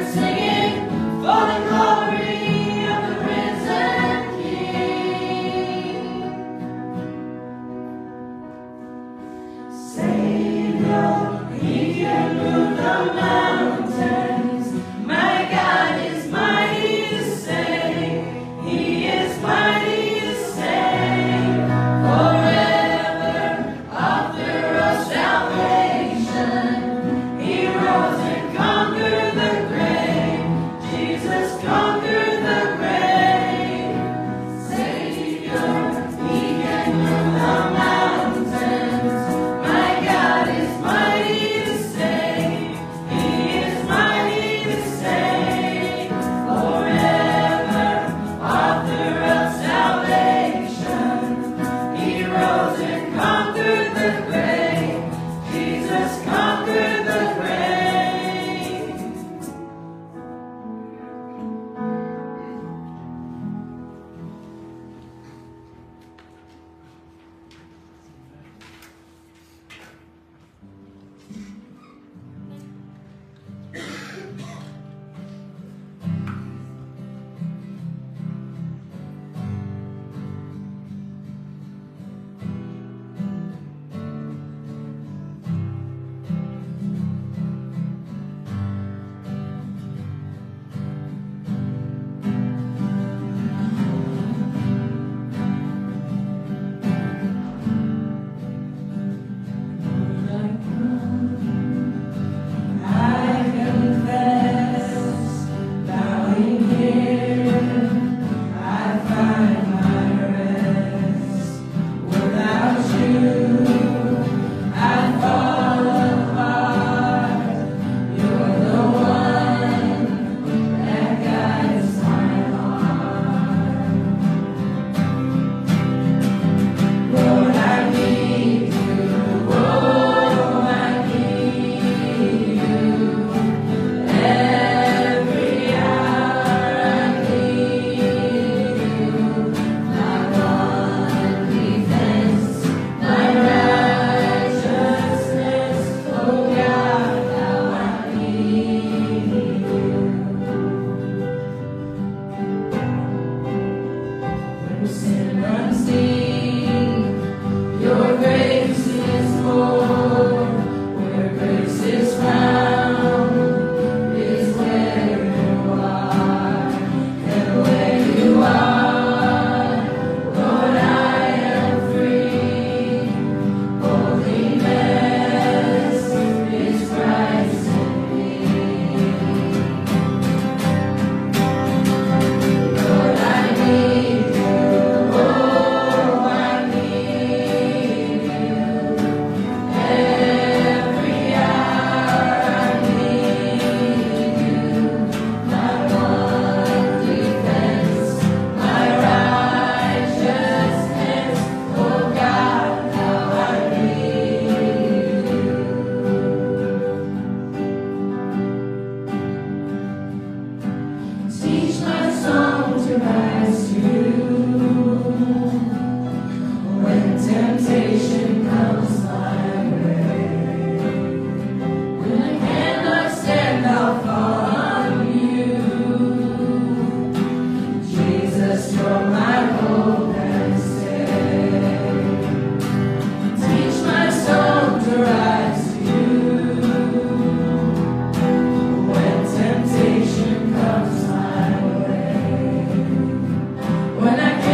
When I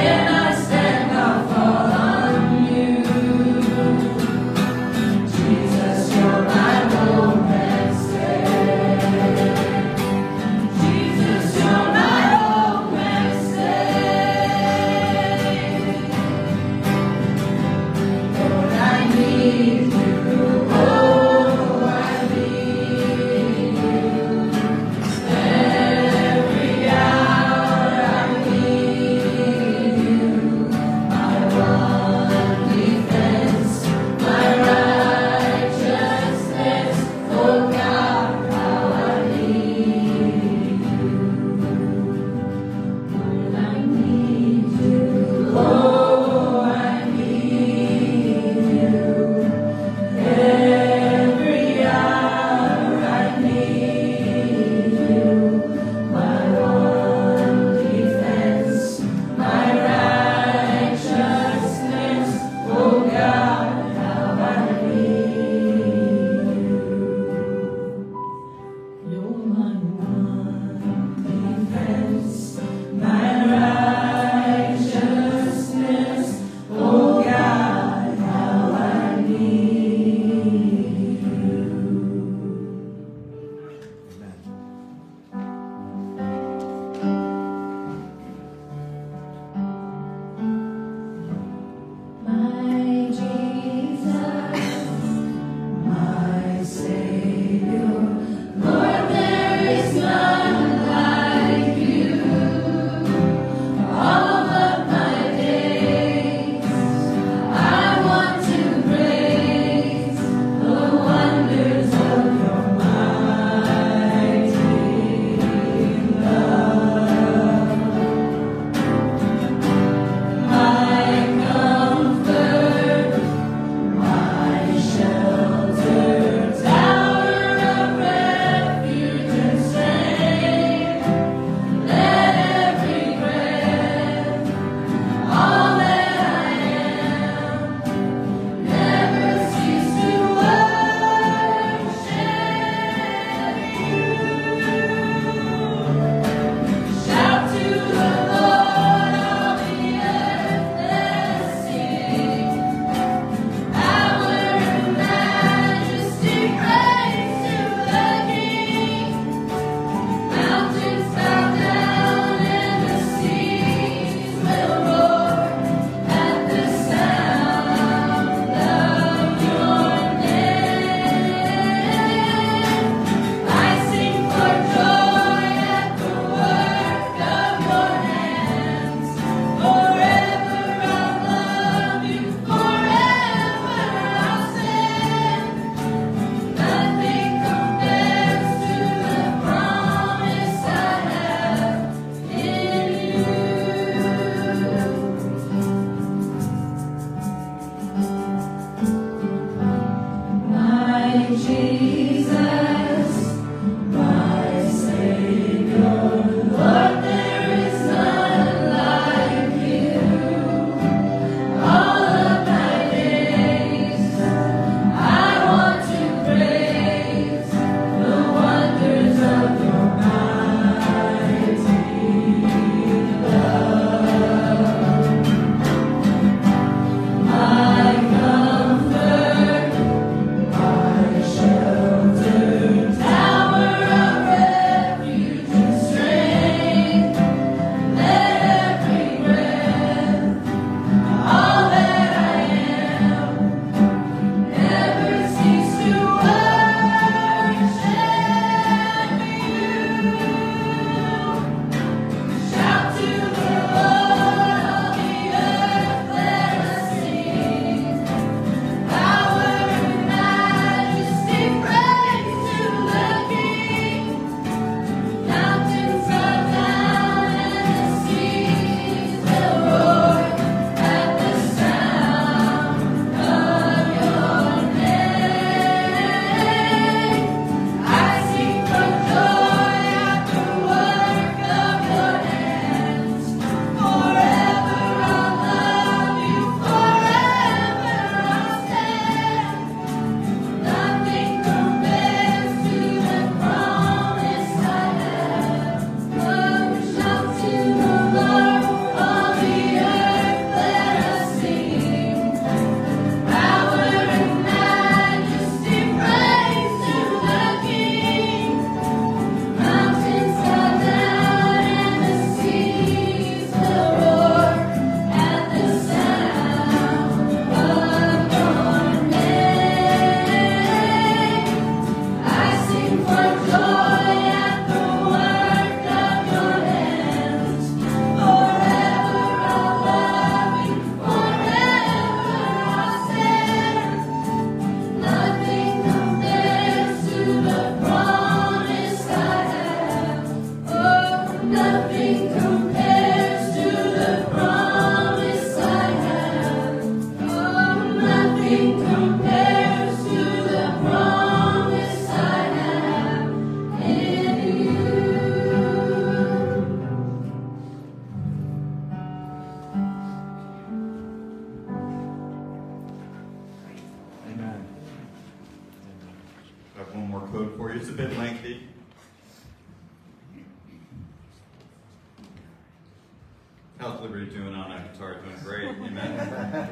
How's Liberty doing on that guitar? Doing great, amen.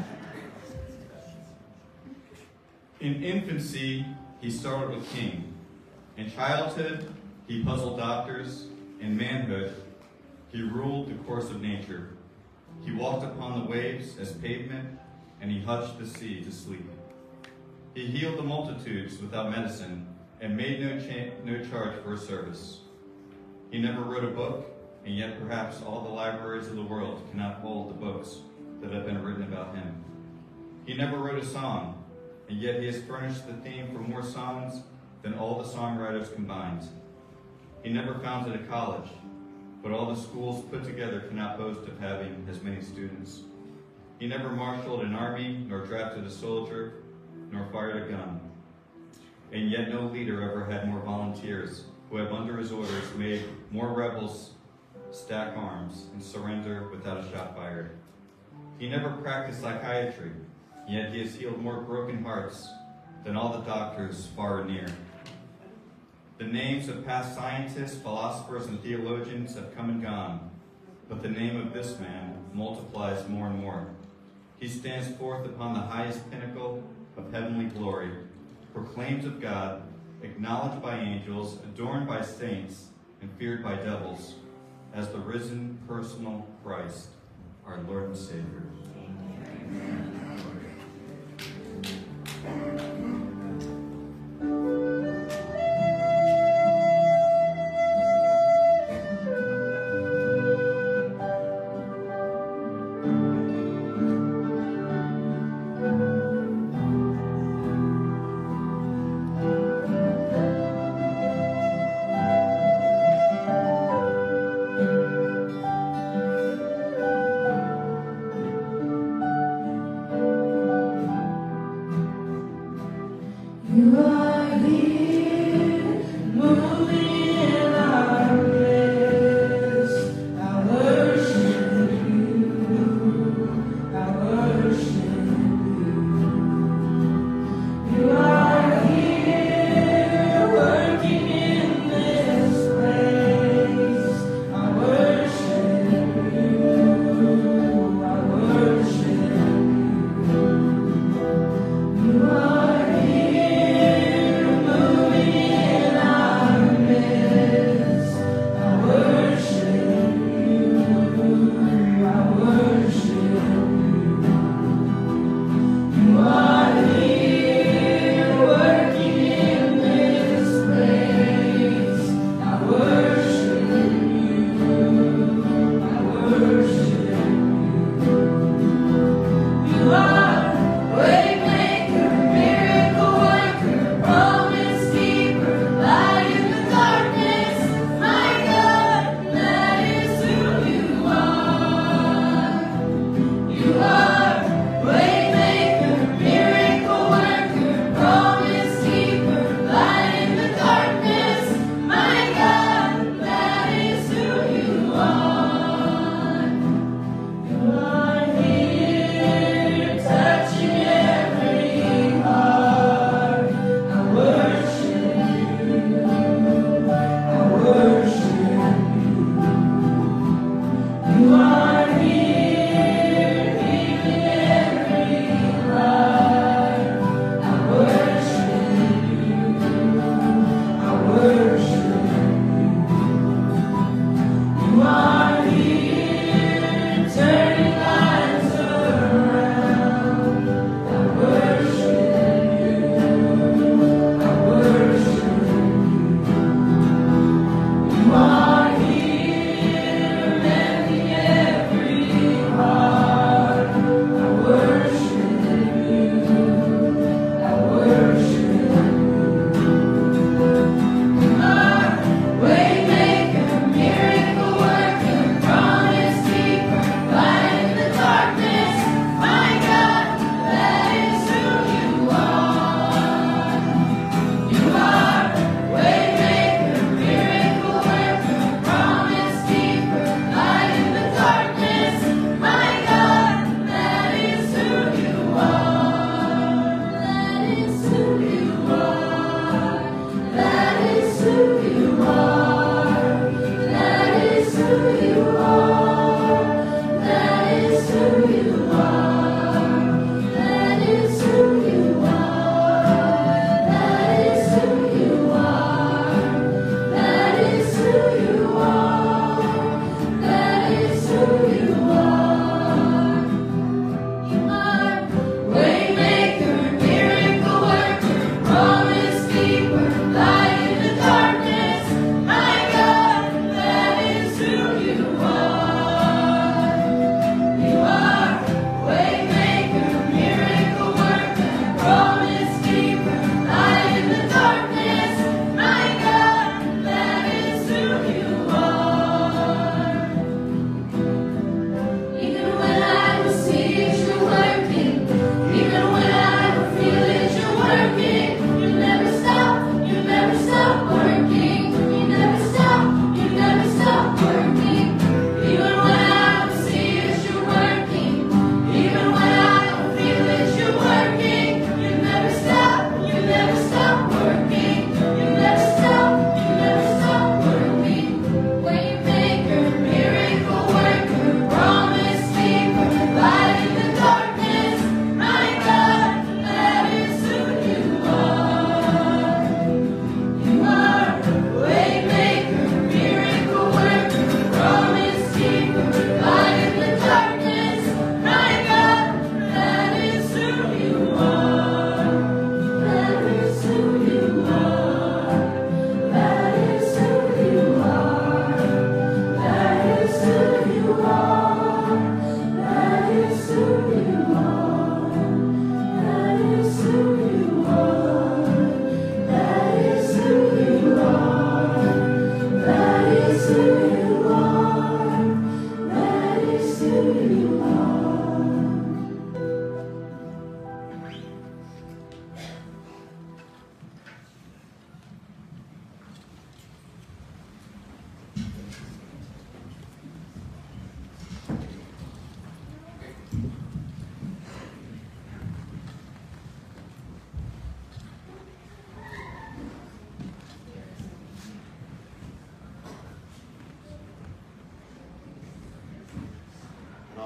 In infancy, he started with king. In childhood, he puzzled doctors. In manhood, he ruled the course of nature. He walked upon the waves as pavement, and he hushed the sea to sleep. He healed the multitudes without medicine, and made no charge for his service. He never wrote a book, and yet perhaps all the libraries of the world cannot hold the books that have been written about him. He never wrote a song, and yet he has furnished the theme for more songs than all the songwriters combined. He never founded a college, but all the schools put together cannot boast of having as many students. He never marshaled an army, nor drafted a soldier, nor fired a gun. And yet no leader ever had more volunteers who have under his orders made more rebels stack arms and surrender without a shot fired. He never practiced psychiatry, yet he has healed more broken hearts than all the doctors far and near. The names of past scientists, philosophers, and theologians have come and gone, but the name of this man multiplies more and more. He stands forth upon the highest pinnacle of heavenly glory, proclaimed of God, acknowledged by angels, adorned by saints, and feared by devils, as the risen personal Christ, our Lord and Savior. Amen.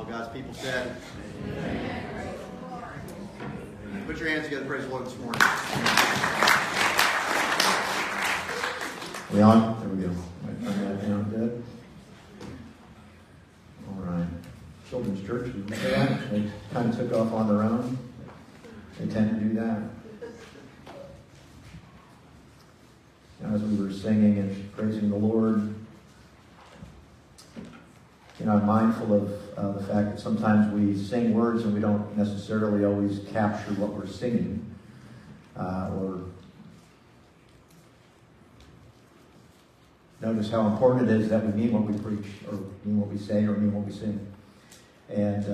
All God's people said. Amen. Put your hands together, praise the Lord this morning. We on? There we go. Turn that down good. All right. Children's church, did you say that? They kind of took off on their own. They tend to do that. As we were singing and praising the Lord, I'm mindful of the fact that sometimes we sing words and we don't necessarily always capture what we're singing, or notice how important it is that we mean what we preach, or mean what we say, or mean what we sing. And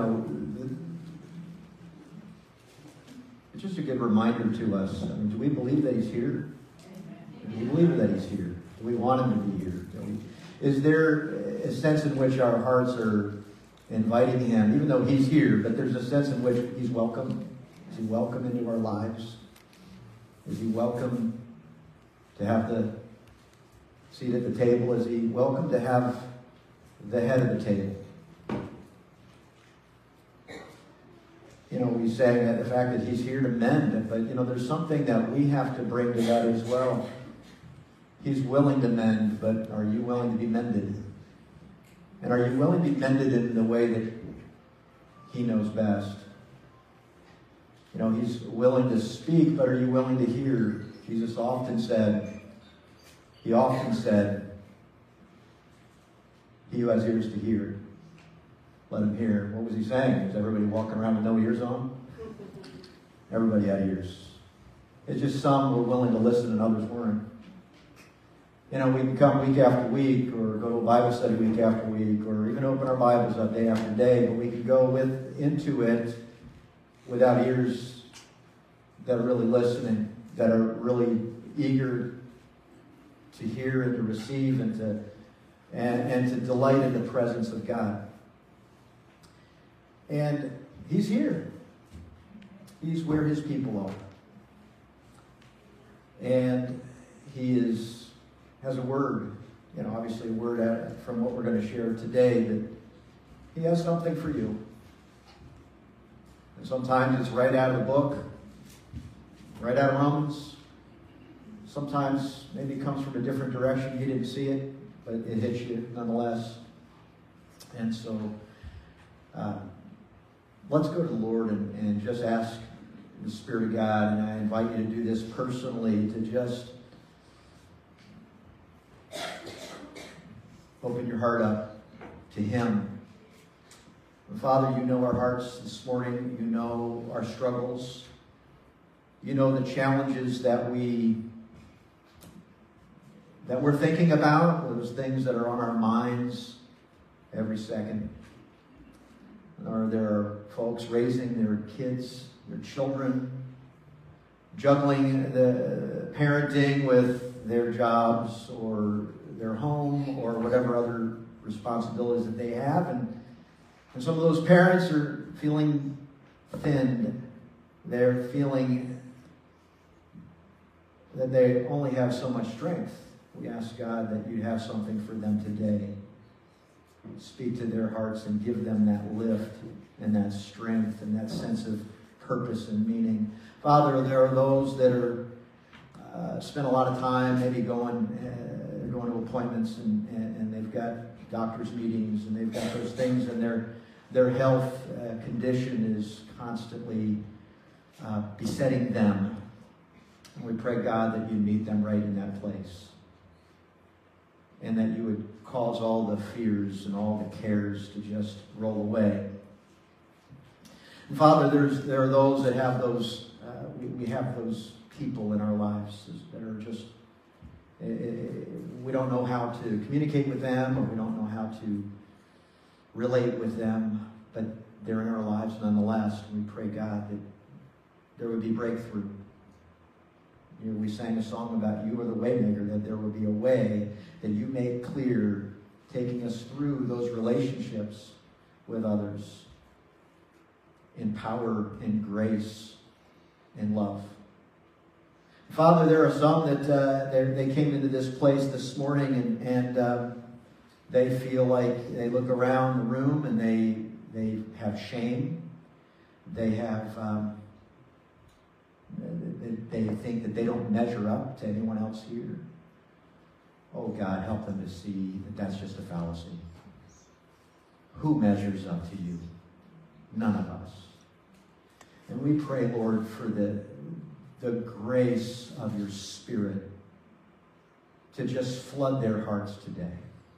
it's just a good reminder to us. Do we believe that He's here? Do we believe that He's here? Do we want Him to be here? Is there a sense in which our hearts are inviting Him, even though He's here, but there's a sense in which He's welcome? Is He welcome into our lives? Is He welcome to have the seat at the table? Is He welcome to have the head of the table? We sang that the fact that He's here to mend, but there's something that we have to bring to that as well. He's willing to mend, but are you willing to be mended? And are you willing to be mended in the way that He knows best? He's willing to speak, but are you willing to hear? Jesus often said, He often said, he who has ears to hear, let him hear. What was He saying? Was everybody walking around with no ears on? Everybody had ears. It's just some were willing to listen and others weren't. We can come week after week, or go to a Bible study week after week, or even open our Bibles up day after day, but we can go into it without ears that are really listening, that are really eager to hear and to receive and to delight in the presence of God. And He's here. He's where His people are. And He has a word, obviously a word from what we're going to share today, that He has something for you. And sometimes it's right out of the book, right out of Romans. Sometimes maybe it comes from a different direction. You didn't see it, but it hits you nonetheless. And so let's go to the Lord and just ask the Spirit of God, and I invite you to do this personally, to just open your heart up to Him. Father, You know our hearts this morning. You know our struggles. You know the challenges that we're thinking about, those things that are on our minds every second. Or there are folks raising their kids, their children, juggling the parenting with their jobs or their home or whatever other responsibilities that they have. And some of those parents are feeling thinned. They're feeling that they only have so much strength. We ask God that You have something for them today. Speak to their hearts and give them that lift and that strength and that sense of purpose and meaning. Father, there are those that are spend a lot of time maybe going to appointments and they've got doctor's meetings and they've got those things, and their health condition is constantly besetting them. And we pray, God, that You meet them right in that place, and that You would cause all the fears and all the cares to just roll away. And Father, there are those that have those, we have those people in our lives that are just, we don't know how to communicate with them, or we don't know how to relate with them, but they're in our lives nonetheless. And we pray, God, that there would be breakthrough. We sang a song about You are the waymaker, that there will be a way that You make clear, taking us through those relationships with others in power, in grace, in love. Father, there are some that they came into this place this morning and they feel like they look around the room and they have shame. They have, they think that they don't measure up to anyone else here. Oh, God, help them to see that that's just a fallacy. Who measures up to you? None of us. And we pray, Lord, for the grace of your Spirit to just flood their hearts today.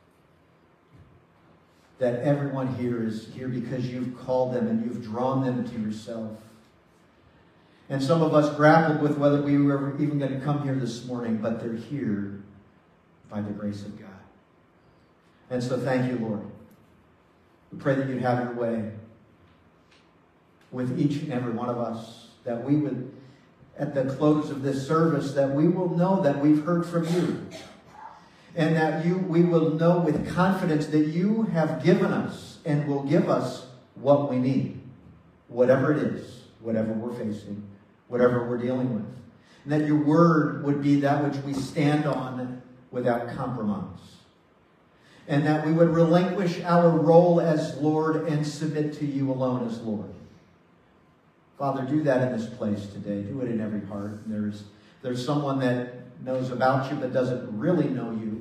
That everyone here is here because you've called them and you've drawn them to yourself. And some of us grappled with whether we were even going to come here this morning, but they're here by the grace of God. And so thank you, Lord. We pray that you'd have your way with each and every one of us, that we would, at the close of this service, that we will know that we've heard from you. And that we will know with confidence that you have given us and will give us what we need. Whatever it is, whatever we're facing, whatever we're dealing with. And that your word would be that which we stand on without compromise. And that we would relinquish our role as Lord and submit to you alone as Lord. Father, do that in this place today. Do it in every heart. There's someone that knows about you but doesn't really know you.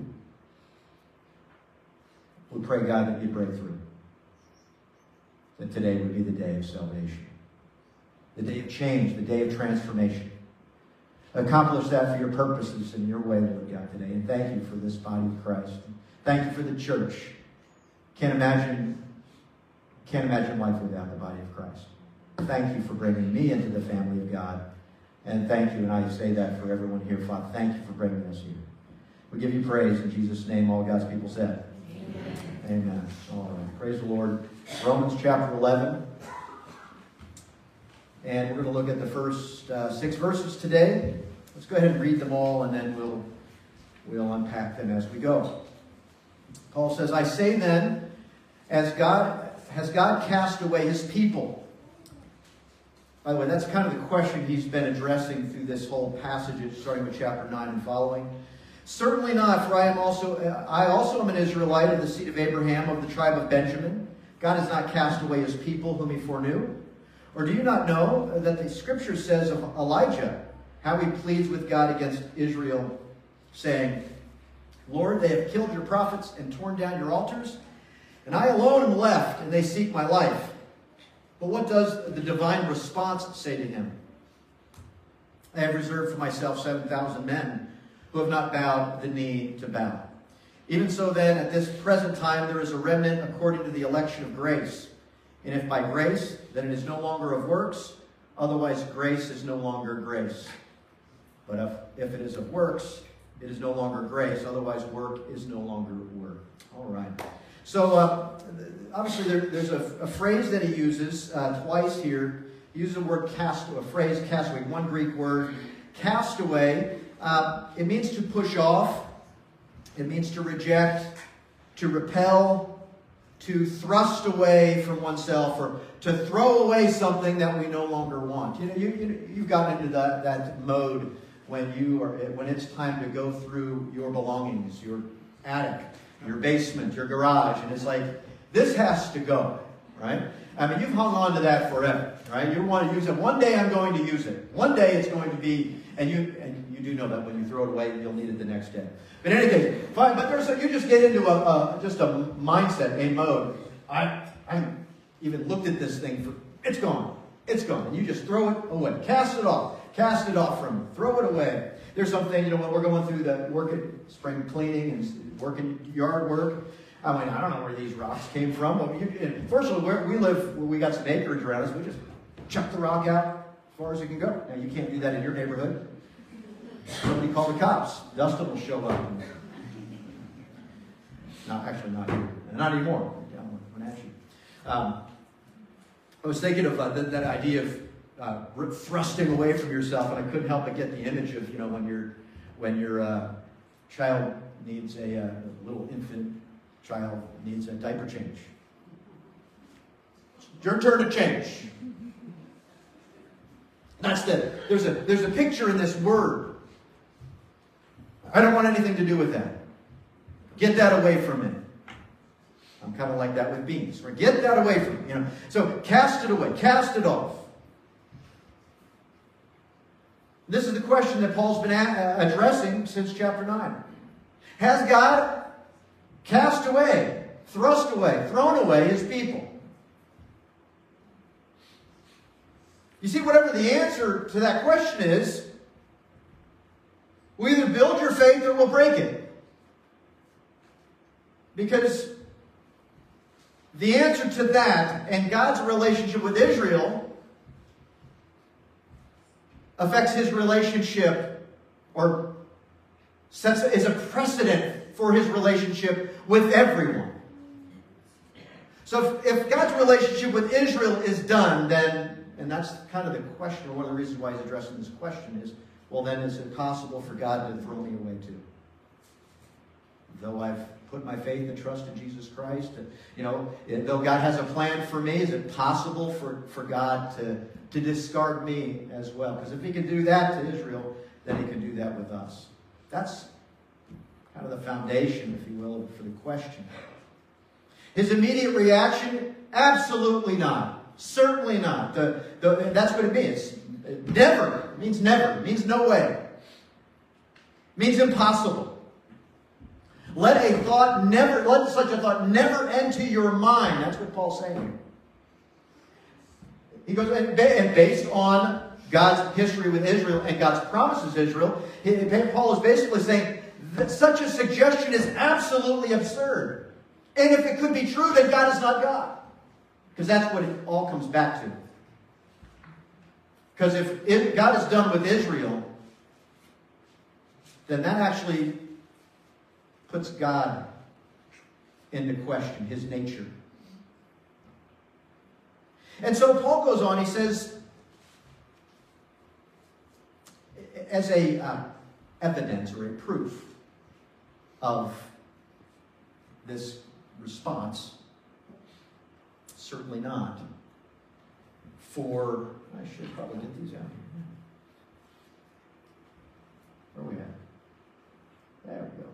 We pray, God, that you break through. That today would be the day of salvation. The day of change, the day of transformation. Accomplish that for your purposes in your way, Lord God, today. And thank you for this body of Christ. Thank you for the church. Can't imagine life without the body of Christ. Thank you for bringing me into the family of God. And thank you, and I say that for everyone here, Father. Thank you for bringing us here. We give you praise in Jesus' name. All God's people said. Amen. Amen. All right. Praise the Lord. Romans chapter 11. And we're going to look at the first 6 verses today. Let's go ahead and read them all, and then we'll unpack them as we go. Paul says, I say then, has God cast away his people? By the way, that's kind of the question he's been addressing through this whole passage, starting with chapter 9 and following. Certainly not, for I also am an Israelite of the seed of Abraham, of the tribe of Benjamin. God has not cast away his people whom he foreknew. Or do you not know that the scripture says of Elijah, how he pleads with God against Israel, saying, Lord, they have killed your prophets and torn down your altars, and I alone am left, and they seek my life. But what does the divine response say to him? I have reserved for myself 7,000 men who have not bowed the knee to bow. Even so then, at this present time, there is a remnant according to the election of grace. And if by grace, then it is no longer of works, otherwise grace is no longer grace. But if it is of works, it is no longer grace, otherwise work is no longer work. All right. So, obviously, there's a phrase that he uses twice here. He uses the word castaway, one Greek word. Castaway, it means to push off. It means to reject, to repel, to thrust away from oneself, or to throw away something that we no longer want. You've gotten into that mode when it's time to go through your belongings, your attic, your basement, your garage, and it's like, this has to go, right? I mean, you've hung on to that forever, right? You want to use it. One day I'm going to use it. One day it's going to be, and you do know that when you throw it away, you'll need it the next day. But in any case, fine. But you just get into just a mindset, a mode. I even looked at this thing it's gone, and you just throw it away, cast it off from you, throw it away. There's something, when we're going through the work at spring cleaning and working yard work. I mean, I don't know where these rocks came from. First of all, where we live, we got some acreage around us. We just chuck the rock out as far as it can go. Now, you can't do that in your neighborhood. Somebody call the cops. Dustin will show up. No, actually not here. Not anymore. When at you. I was thinking of that idea of thrusting away from yourself, and I couldn't help but get the image of when your child needs a little infant child needs a diaper change. It's your turn to change. There's a picture in this word. I don't want anything to do with that. Get that away from me. I'm kind of like that with beans. Right? Get that away from me. So cast it away. Cast it off. This is the question that Paul's been addressing since chapter 9. Has God cast away, thrust away, thrown away his people? You see, whatever the answer to that question is, we'll either build your faith or we'll break it. Because the answer to that and God's relationship with Israel affects his relationship, or is a precedent for his relationship with everyone. So if God's relationship with Israel is done, then, and that's kind of the question, or one of the reasons why he's addressing this question is, well, then is it possible for God to throw me away too? Though I've put my faith and trust in Jesus Christ, though God has a plan for me, is it possible for God to discard me as well? Because if he can do that to Israel, then he can do that with us. That's kind of the foundation, if you will, for the question. His immediate reaction? Absolutely not. Certainly not. That's what it means. Never. It means never. It means no way. It means impossible. Let such a thought never enter your mind. That's what Paul's saying here. He goes, and based on God's history with Israel and God's promises to Israel, Paul is basically saying that such a suggestion is absolutely absurd. And if it could be true, then God is not God. Because that's what it all comes back to. Because if God is done with Israel, then that actually puts God into question, his nature. And so Paul goes on, he says, as a evidence or a proof of this response, certainly not. I should probably get these out here. Where are we at? There we go.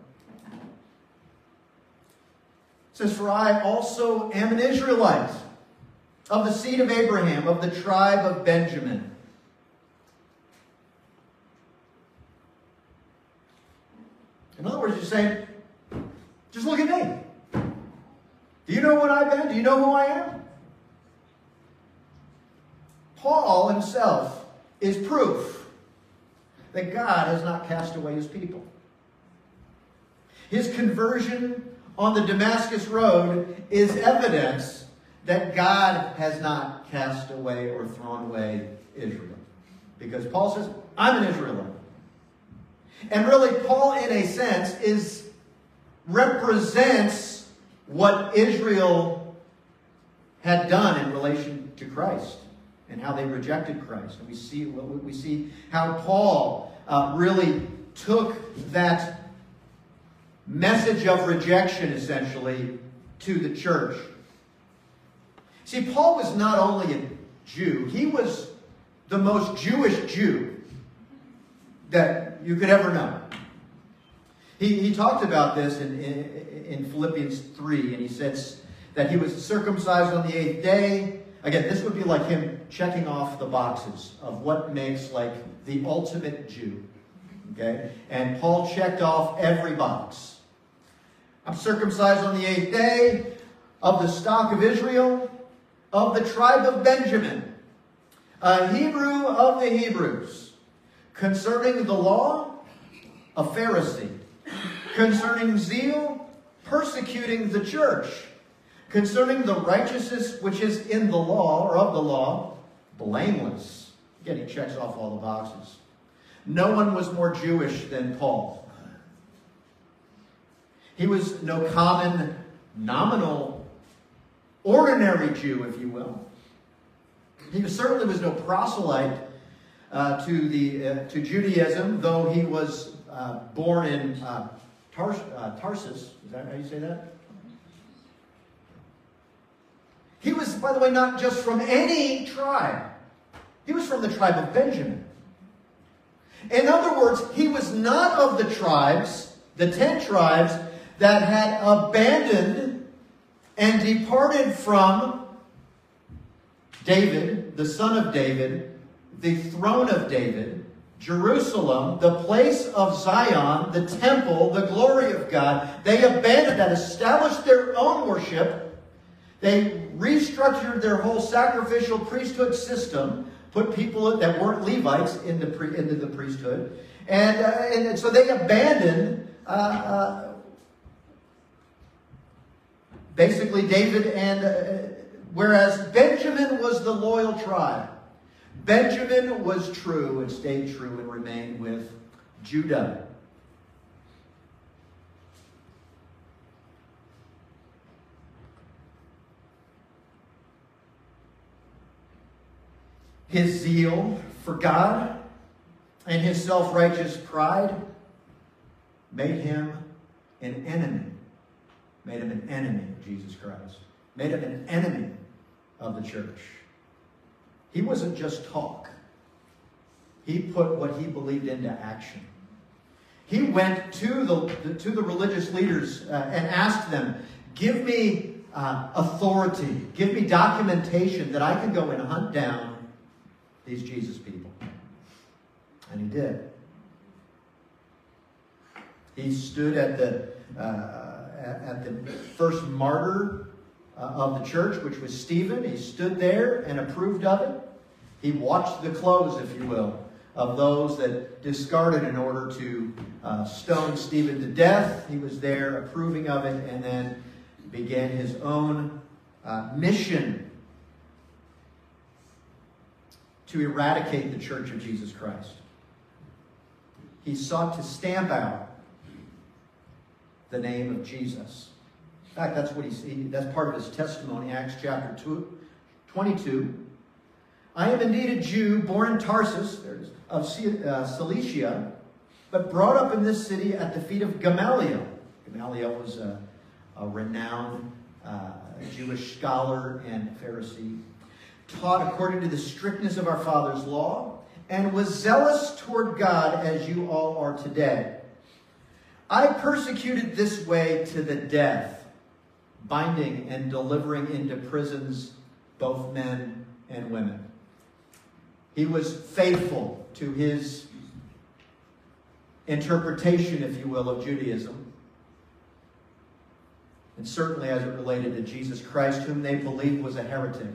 It says, for I also am an Israelite, of the seed of Abraham, of the tribe of Benjamin. In other words, you're saying, just look at me. Do you know what I've been? Do you know who I am? Paul himself is proof that God has not cast away his people. His conversion on the Damascus Road is evidence that God has not cast away or thrown away Israel. Because Paul says, I'm an Israelite. And really, Paul, in a sense, represents what Israel had done in relation to Christ and how they rejected Christ. And we see how Paul really took that message of rejection, essentially, to the church. See, Paul was not only a Jew, he was the most Jewish Jew that you could ever know. He talked about this in Philippians 3, and he says that he was circumcised on the 8th day. Again, this would be like him checking off the boxes of what makes like the ultimate Jew. Okay? And Paul checked off every box. I'm circumcised on the 8th day, of the stock of Israel, of the tribe of Benjamin, a Hebrew of the Hebrews, concerning the law, a Pharisee, concerning zeal, persecuting the church, concerning the righteousness which is in the law, or of the law, blameless. Again, he checks off all the boxes. No one was more Jewish than Paul. He was no common, nominal, ordinary Jew, if you will. He certainly was no proselyte to Judaism, though he was born in Tarsus. Is that how you say that? He was, by the way, not just from any tribe. He was from the tribe of Benjamin. In other words, he was not of the tribes, the 10 tribes, that had abandoned and departed from David, the son of David, the throne of David, Jerusalem, the place of Zion, the temple, the glory of God. They abandoned that, established their own worship. They restructured their whole sacrificial priesthood system, put people that weren't Levites into the priesthood. And so they abandoned basically David, and whereas Benjamin was the loyal tribe. Benjamin was true and stayed true and remained with Judah. His zeal for God and his self-righteous pride made him an enemy. Made him an enemy of Jesus Christ. Made him an enemy of the church. He wasn't just talk. He put what he believed into action. He went to the religious leaders and asked them, give me authority, give me documentation that I can go and hunt down these Jesus people. And he did. He stood at the first martyr of the church, which was Stephen. He stood there and approved of it. He watched the clothes, if you will, of those that discarded in order to stone Stephen to death. He was there approving of it, and then began his own mission to eradicate the Church of Jesus Christ. He sought to stamp out the name of Jesus. In fact, that's what that's part of his testimony, Acts chapter 22. I am indeed a Jew, born in Tarsus of Cilicia, but brought up in this city at the feet of Gamaliel. Gamaliel was a renowned Jewish scholar and Pharisee, taught according to the strictness of our father's law, and was zealous toward God as you all are today. I persecuted this way to the death, binding and delivering into prisons both men and women. He was faithful to his interpretation, if you will, of Judaism. And certainly as it related to Jesus Christ, whom they believed was a heretic.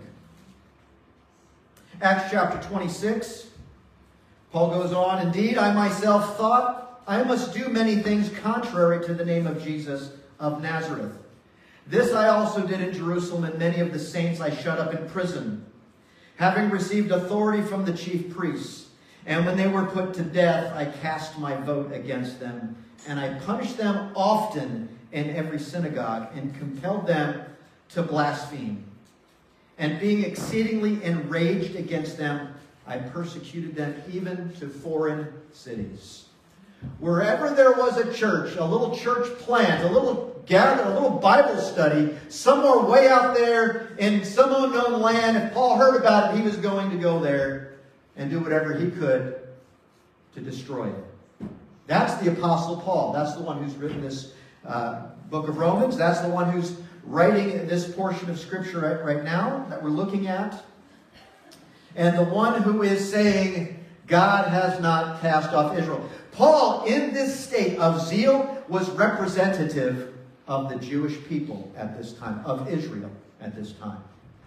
Acts chapter 26, Paul goes on, indeed, I myself thought I must do many things contrary to the name of Jesus of Nazareth. This I also did in Jerusalem, and many of the saints I shut up in prison, having received authority from the chief priests. And when they were put to death, I cast my vote against them, and I punished them often in every synagogue, and compelled them to blaspheme. And being exceedingly enraged against them, I persecuted them even to foreign cities. Wherever there was a church, a little church plant, a little gather, a little Bible study, somewhere way out there in some unknown land, if Paul heard about it, he was going to go there and do whatever he could to destroy it. That's the Apostle Paul. That's the one who's written this book of Romans. That's the one who's writing this portion of Scripture right now that we're looking at. And the one who is saying, God has not cast off Israel. Paul, in this state of zeal, was representative of the Jewish people at this time, of Israel at this time.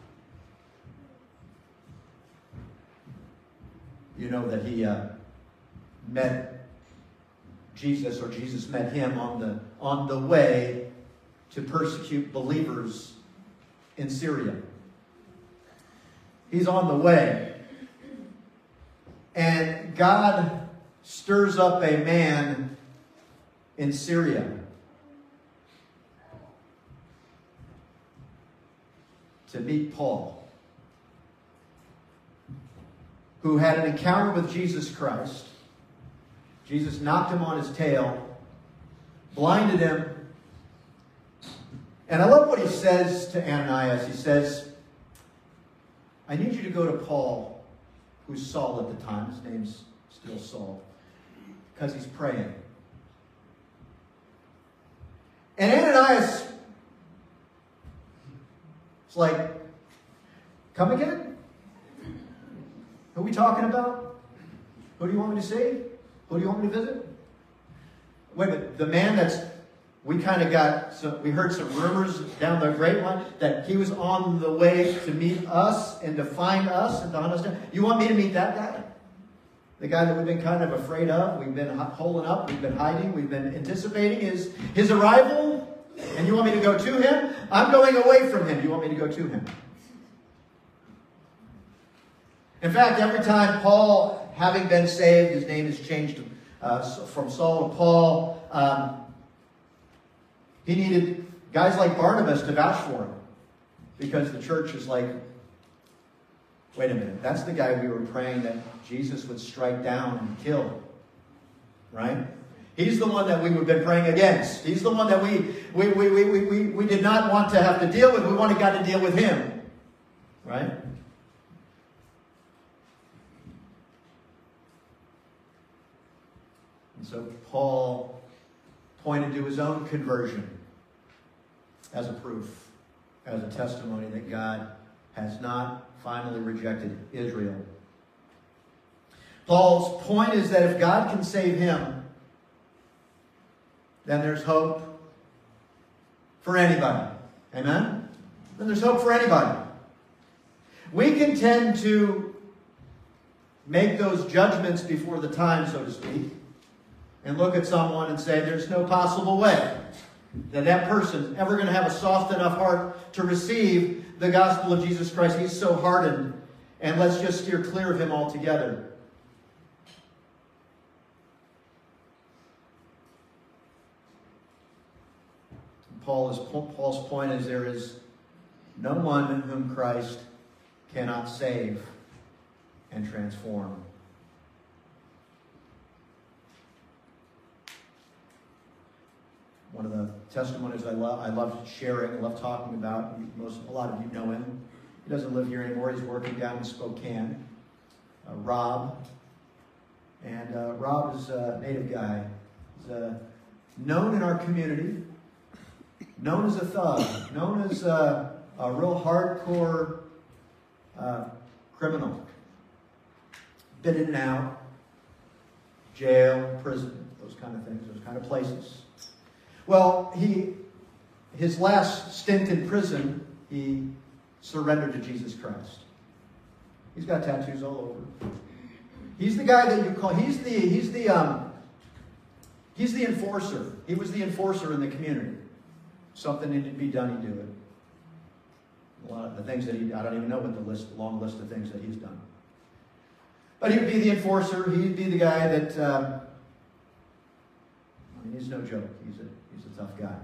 You know that he met Jesus, or Jesus met him on the way to persecute believers in Syria. He's on the way. And God stirs up a man in Syria to meet Paul, who had an encounter with Jesus Christ. Jesus knocked him on his tail, blinded him. And I love what he says to Ananias. He says, I need you to go to Paul, who's Saul at the time. His name's still Saul, because he's praying. And Ananias It's like, come again? Who are we talking about? Who do you want me to see? Who do you want me to visit? Wait a minute, the man we heard some rumors down the grapevine that he was on the way to meet us and to find us and to hunt us down. You want me to meet that guy? The guy that we've been kind of afraid of, we've been holding up, we've been hiding, we've been anticipating his arrival, and you want me to go to him? I'm going away from him. You want me to go to him? In fact, every time Paul, having been saved, his name is changed from Saul to Paul, he needed guys like Barnabas to vouch for him, because the church is like, wait a minute, that's the guy we were praying that Jesus would strike down and kill, right? He's the one that we've been praying against. He's the one that we did not want to have to deal with. We wanted God to deal with him, right? And so Paul pointed to his own conversion as a proof, as a testimony that God has not finally rejected Israel. Paul's point is that if God can save him, then there's hope for anybody. Amen? Then there's hope for anybody. We can tend to make those judgments before the time, so to speak, and look at someone and say, there's no possible way that person's ever going to have a soft enough heart to receive the gospel of Jesus Christ. He's so hardened, and let's just steer clear of him altogether. Paul's point is there is no one whom Christ cannot save and transform. One of the testimonies I love sharing, I love talking about, a lot of you know him. He doesn't live here anymore. He's working down in Spokane. Rob. And Rob is a native guy. He's known in our community, known as a thug, known as a real hardcore criminal. Been in and out, jail, prison, those kind of things, those kind of places. Well, his last stint in prison, he surrendered to Jesus Christ. He's got tattoos all over. He's the guy that you call, he's the enforcer. He was the enforcer in the community. Something needed to be done, he'd do it. A lot of the things that I don't even know what the long list of things that he's done. But he would be the enforcer. He'd be the guy that, he's no joke. He's a tough guy.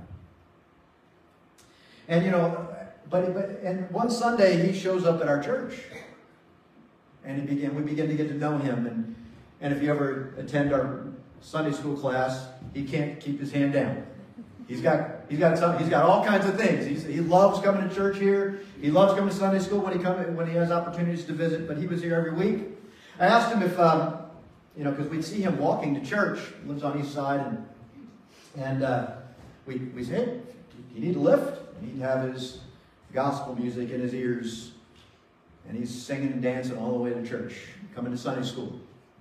And and one Sunday he shows up at our church, and we begin to get to know him. And if you ever attend our Sunday school class, he can't keep his hand down. He's got all kinds of things. He loves coming to church here. He loves coming to Sunday school when he has opportunities to visit. But he was here every week. I asked him if because we'd see him walking to church. He lives on the east side, and we said, hey, do you need a lift? And he'd have his gospel music in his ears, and he's singing and dancing all the way to church, coming to Sunday school.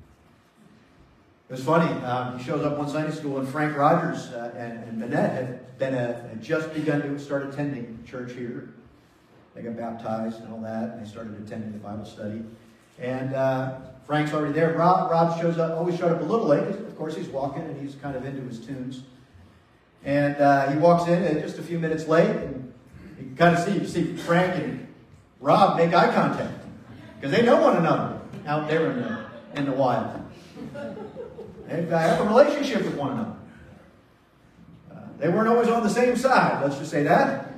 It was funny. He shows up one Sunday school, and Frank Rogers and Manette had just begun to start attending church here. They got baptized and all that, and they started attending the Bible study. And Frank's already there. Rob always showed up a little late. Of course, he's walking, and he's kind of into his tunes. And he walks in just a few minutes late, and you kind of see Frank and Rob make eye contact, because they know one another out there in the wild. They have a relationship with one another. They weren't always on the same side, let's just say that.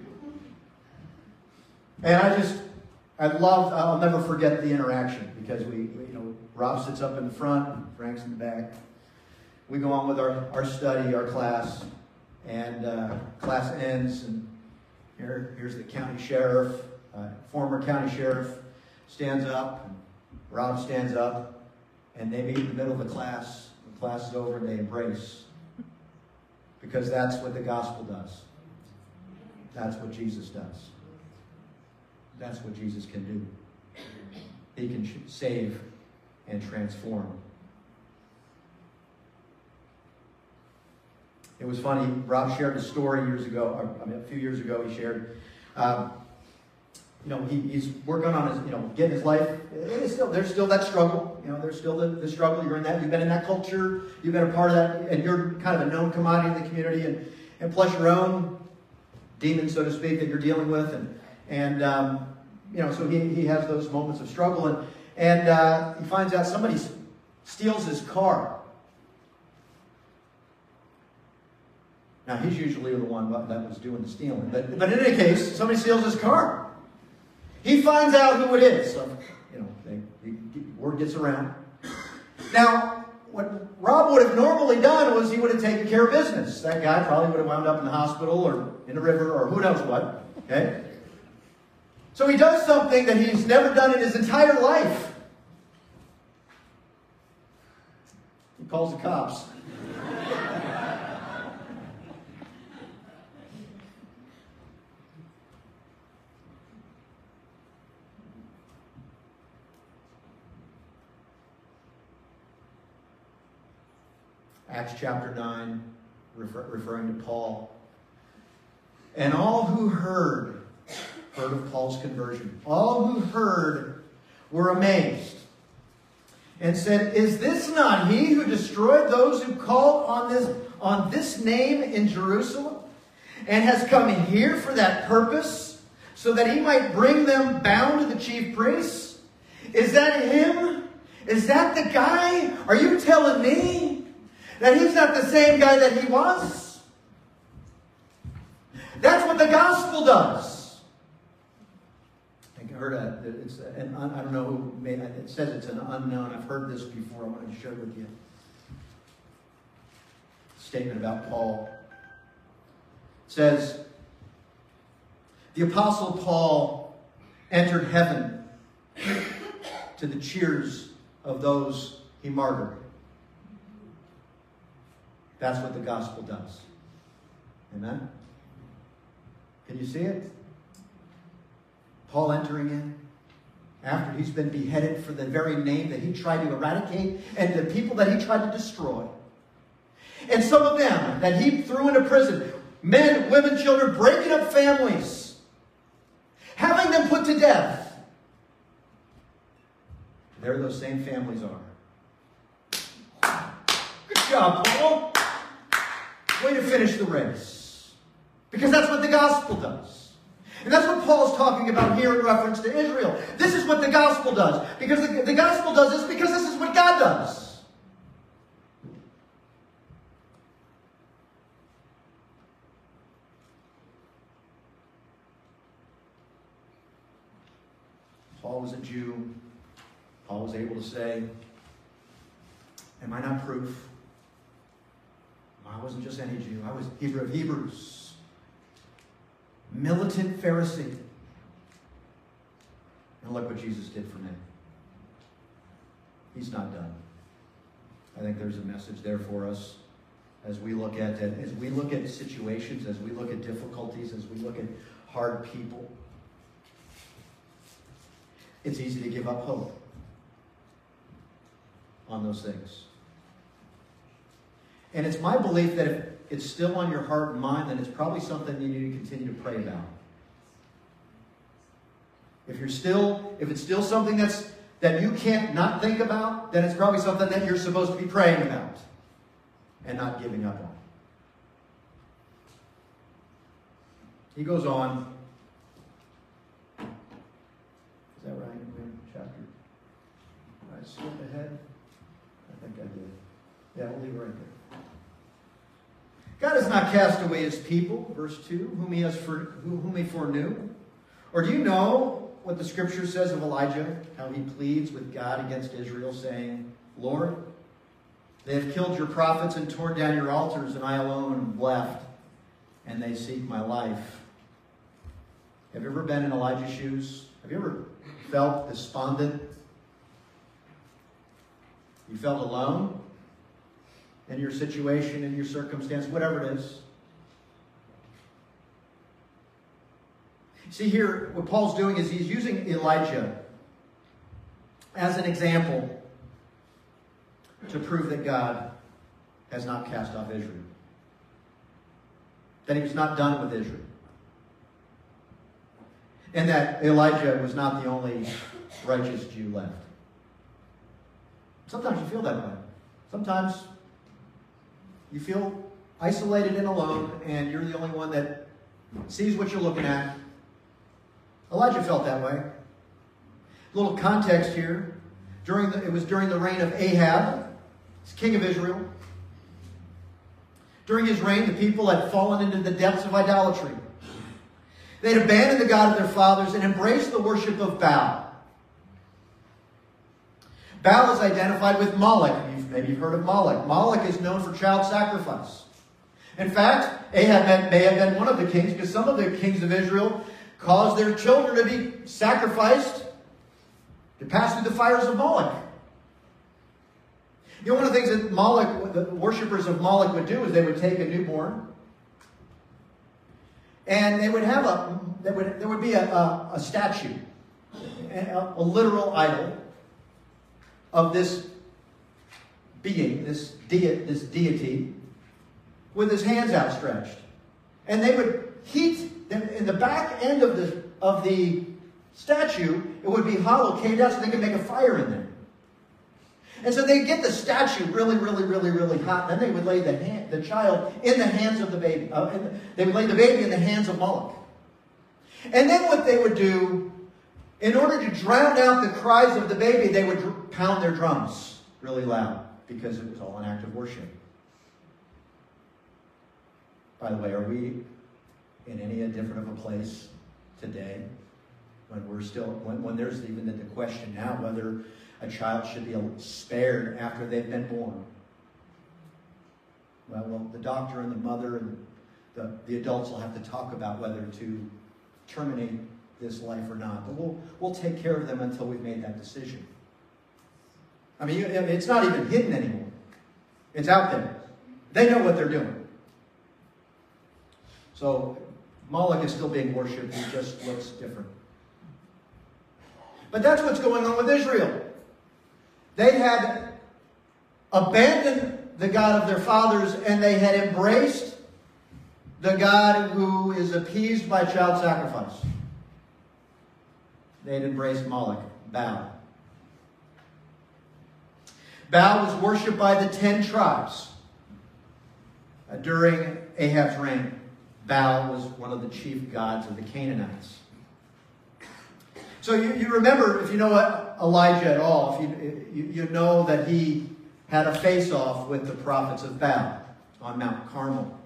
And I'll never forget the interaction, because Rob sits up in the front, and Frank's in the back. We go on with our study, our class, and class ends, and here's the county sheriff, former county sheriff, stands up, and Rob stands up, and they meet in the middle of the class. The class is over, and they embrace, because that's what the gospel does. That's what Jesus does. That's what Jesus can do. He can save and transform. It was funny. Rob shared a story a few years ago. He shared, he's working on his, getting his life. There's still that struggle. There's still the struggle. You're in that. You've been in that culture. You've been a part of that, and you're kind of a known commodity in the community, and plus your own demons, so to speak, that you're dealing with, so he has those moments of struggle, and he finds out somebody steals his car. Now, he's usually the one that was doing the stealing. But in any case, somebody steals his car. He finds out who it is. So, word gets around. Now, what Rob would have normally done was he would have taken care of business. That guy probably would have wound up in the hospital or in the river or who knows what. Okay? So he does something that he's never done in his entire life. He calls the cops. Acts chapter 9, referring to Paul. And all who heard of Paul's conversion. All who heard were amazed and said, "Is this not he who destroyed those who called on this name in Jerusalem and has come here for that purpose, so that he might bring them bound to the chief priests? Is that him? Is that the guy? Are you telling me that he's not the same guy that he was?" That's what the gospel does. I heard I don't know who made it. It says it's an unknown. I've heard this before. I want to share with you. Statement about Paul. It says, the Apostle Paul entered heaven to the cheers of those he martyred. That's what the gospel does. Amen? Can you see it? Paul entering in after he's been beheaded for the very name that he tried to eradicate and the people that he tried to destroy. And some of them that he threw into prison, men, women, children, breaking up families, having them put to death. There those same families are. Good job, Paul. Way to finish the race. Because that's what the gospel does. And that's what Paul's talking about here in reference to Israel. This is what the gospel does. Because the gospel does this because this is what God does. Paul was a Jew. Paul was able to say, am I not proof? I wasn't just any Jew. I was Hebrew of Hebrews. Militant Pharisee. And look what Jesus did for me. He's not done. I think there's a message there for us as we look at situations, as we look at difficulties, as we look at hard people. It's easy to give up hope on those things. And it's my belief that if it's still on your heart and mind, then it's probably something you need to continue to pray about. If it's still something that you can't not think about, then it's probably something that you're supposed to be praying about and not giving up on. He goes on. Is that right? Chapter. Did I skip ahead? I think I did. Yeah, we'll leave it right there. God has not cast away his people, verse 2, whom he foreknew. Or do you know what the scripture says of Elijah, how he pleads with God against Israel, saying, Lord, they have killed your prophets and torn down your altars, and I alone am left, and they seek my life. Have you ever been in Elijah's shoes? Have you ever felt despondent? You felt alone in your situation, in your circumstance, whatever it is. See here, what Paul's doing is he's using Elijah as an example to prove that God has not cast off Israel. That he was not done with Israel. And that Elijah was not the only righteous Jew left. Sometimes you feel that way. Sometimes you feel isolated and alone, and you're the only one that sees what you're looking at. Elijah felt that way. A little context here. It was during the reign of Ahab, he's king of Israel. During his reign, the people had fallen into the depths of idolatry. They'd abandoned the God of their fathers and embraced the worship of Baal. Baal is identified with Moloch. Maybe you've heard of Moloch. Moloch is known for child sacrifice. In fact, Ahab may have been one of the kings, because some of the kings of Israel caused their children to be sacrificed to pass through the fires of Moloch. You know, one of the things that the worshippers of Moloch would do is they would take a newborn, and they would have there would be a statue, a literal idol of this being, this deity, with his hands outstretched. And they would heat in the back end of the statue. It would be hollow, caved out, so they could make a fire in there. And so they'd get the statue really, really, really, really hot. Then they would lay the child in the hands of the baby. They would lay the baby in the hands of Moloch. And then what they would do, in order to drown out the cries of the baby, they would pound their drums really loud, because it was all an act of worship. By the way, are we in any different of a place today when there's even the question now whether a child should be spared after they've been born? Well, the doctor and the mother and the adults will have to talk about whether to terminate this life or not. But we'll take care of them until we've made that decision. I mean, it's not even hidden anymore. It's out there. They know what they're doing. So Moloch is still being worshipped. He just looks different. But that's what's going on with Israel. They had abandoned the God of their fathers, and they had embraced the God who is appeased by child sacrifice. They had embraced Moloch, Baal. Baal was worshipped by the 10 tribes during Ahab's reign. Baal was one of the chief gods of the Canaanites. So you remember, if you know Elijah at all, if you know that he had a face-off with the prophets of Baal on Mount Carmel.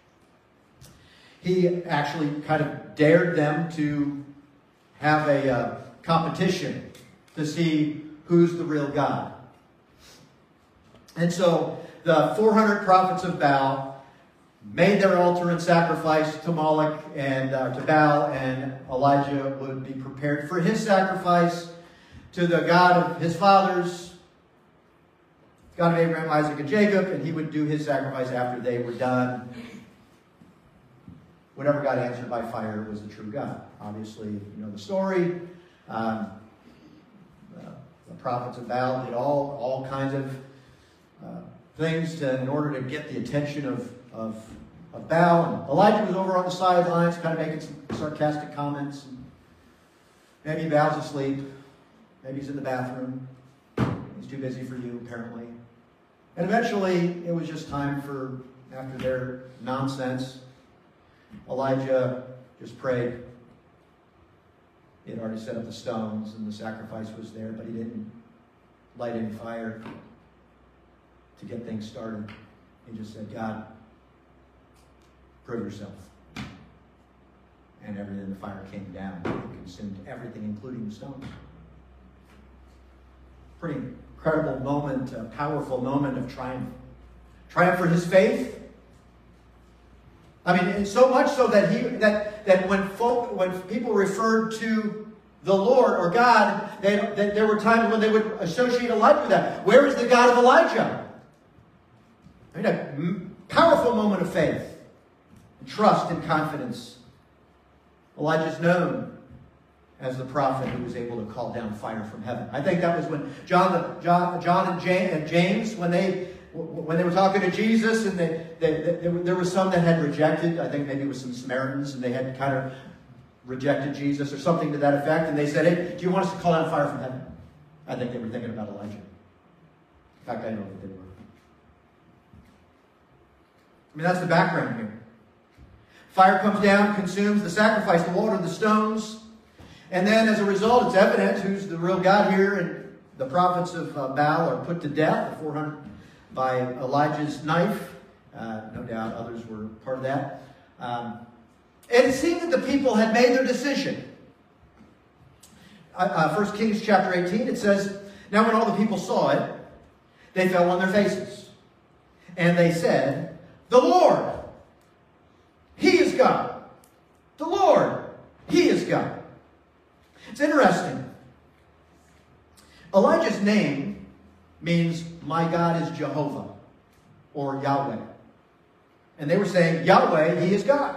He actually kind of dared them to have a competition to see who's the real God. And so the 400 prophets of Baal made their altar and sacrifice to Moloch and to Baal, and Elijah would be prepared for his sacrifice to the God of his fathers, God of Abraham, Isaac, and Jacob, and he would do his sacrifice after they were done. Whatever got answered by fire was the true God. Obviously, you know the story. The prophets of Baal did all kinds of things in order to get the attention of Baal. And Elijah was over on the sidelines, kind of making some sarcastic comments. Maybe Baal's asleep. Maybe he's in the bathroom. He's too busy for you, apparently. And eventually, it was just time for, after their nonsense, Elijah just prayed. He had already set up the stones, and the sacrifice was there, but he didn't light any fire to get things started. He just said, God, prove yourself. And everything, the fire came down and consumed everything, including the stones. Pretty incredible moment, a powerful moment of triumph. Triumph for his faith. I mean, and so much so that when people referred to the Lord or God, there were times when they would associate Elijah with that. Where is the God of Elijah? I mean, a powerful moment of faith, trust, and confidence. Elijah's known as the prophet who was able to call down fire from heaven. I think that was when John and James, when they were talking to Jesus, and there were some that had rejected. I think maybe it was some Samaritans, and they had kind of rejected Jesus or something to that effect. And they said, "Hey, do you want us to call down fire from heaven?" I think they were thinking about Elijah. In fact, I know that they were. I mean, that's the background here. Fire comes down, consumes the sacrifice, the water, the stones. And then as a result, it's evident who's the real God here. And the prophets of Baal are put to death, the 400 by Elijah's knife. No doubt others were part of that. And it seemed that the people had made their decision. 1 Kings chapter 18, it says, "Now when all the people saw it, they fell on their faces. And they said, 'The Lord, He is God. The Lord, He is God.'" It's interesting. Elijah's name means "my God is Jehovah," or Yahweh. And they were saying, Yahweh, He is God.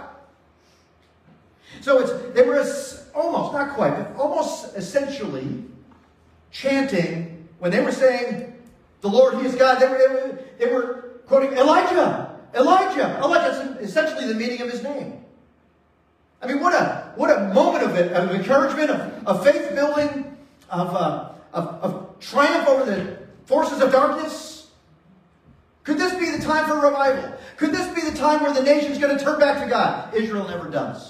So they were almost, not quite, but almost essentially chanting, when they were saying, "The Lord, He is God," they were quoting Elijah, Elijah, Elijah. That's essentially the meaning of his name. I mean, what a moment of encouragement, of faith building, of triumph over the forces of darkness. Could this be the time for revival? Could this be the time where the nation's going to turn back to God? Israel never does.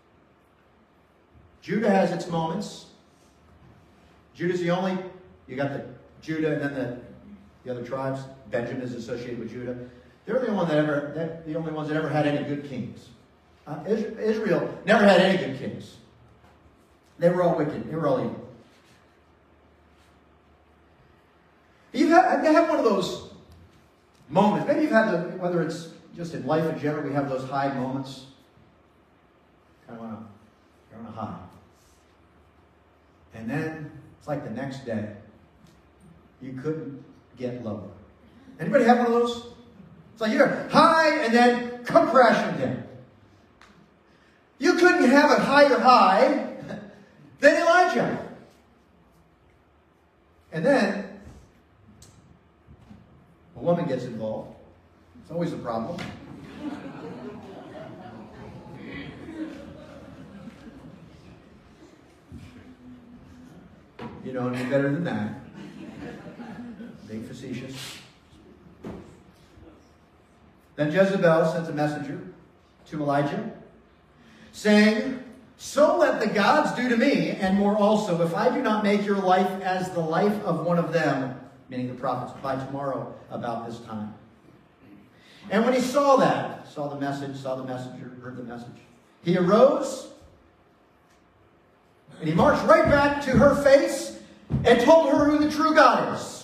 Judah has its moments. Judah's the only, you got the Judah and then the other tribes. Benjamin is associated with Judah. They're the only ones that ever had any good kings. Israel never had any good kings. They were all wicked. They were all evil. You have one of those moments. Maybe you've had whether it's just in life in general, we have those high moments. Kind of you're on a high. And then it's like the next day, you couldn't get lower. Anybody have one of those? It's like you're high and then come crashing down. You couldn't have a higher high than Elijah. And then a woman gets involved. It's always a problem. You know any better than that. Being facetious. Then Jezebel sent a messenger to Elijah, saying, "So let the gods do to me, and more also, if I do not make your life as the life of one of them," meaning the prophets, "by tomorrow about this time." And when he saw the messenger, heard the message, he arose, and he marched right back to her face and told her who the true God is.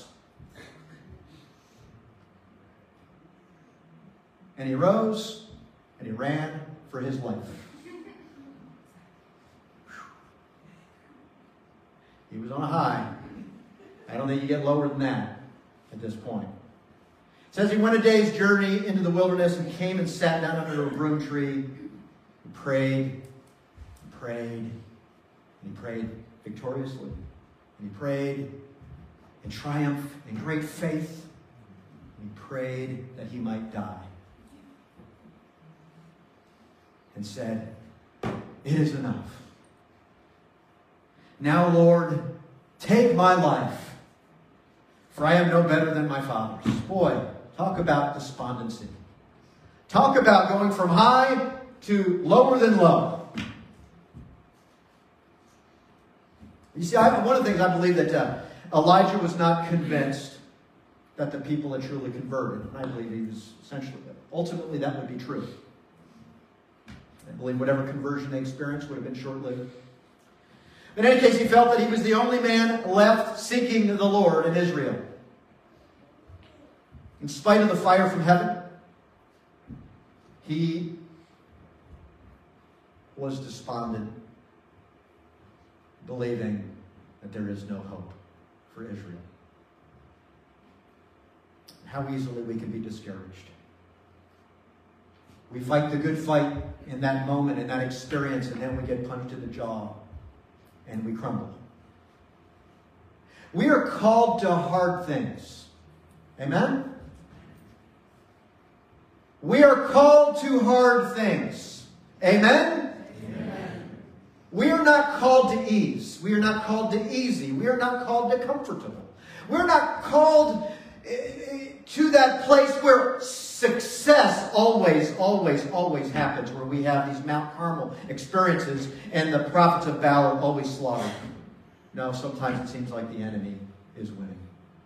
And he rose and he ran for his life. He was on a high. I don't think you get lower than that at this point. It says he went a day's journey into the wilderness and came and sat down under a broom tree. He prayed, and he prayed victoriously. And he prayed in triumph, in great faith. And he prayed that he might die. And said, "It is enough. Now, Lord, take my life, for I am no better than my fathers." Boy, talk about despondency. Talk about going from high to lower than low. You see, one of the things I believe that Elijah was not convinced that the people had truly converted. And I believe he was ultimately that would be true. I believe whatever conversion they experienced would have been short-lived. In any case, he felt that he was the only man left seeking the Lord in Israel. In spite of the fire from heaven, he was despondent, believing that there is no hope for Israel. How easily we can be discouraged. We fight the good fight in that moment, in that experience, and then we get punched in the jaw and we crumble. We are called to hard things. Amen? We are called to hard things. Amen? Amen? We are not called to ease. We are not called to easy. We are not called to comfortable. We're not called to that place where success always happens, where we have these Mount Carmel experiences and the prophets of Baal are always slaughtered. No, sometimes it seems like the enemy is winning.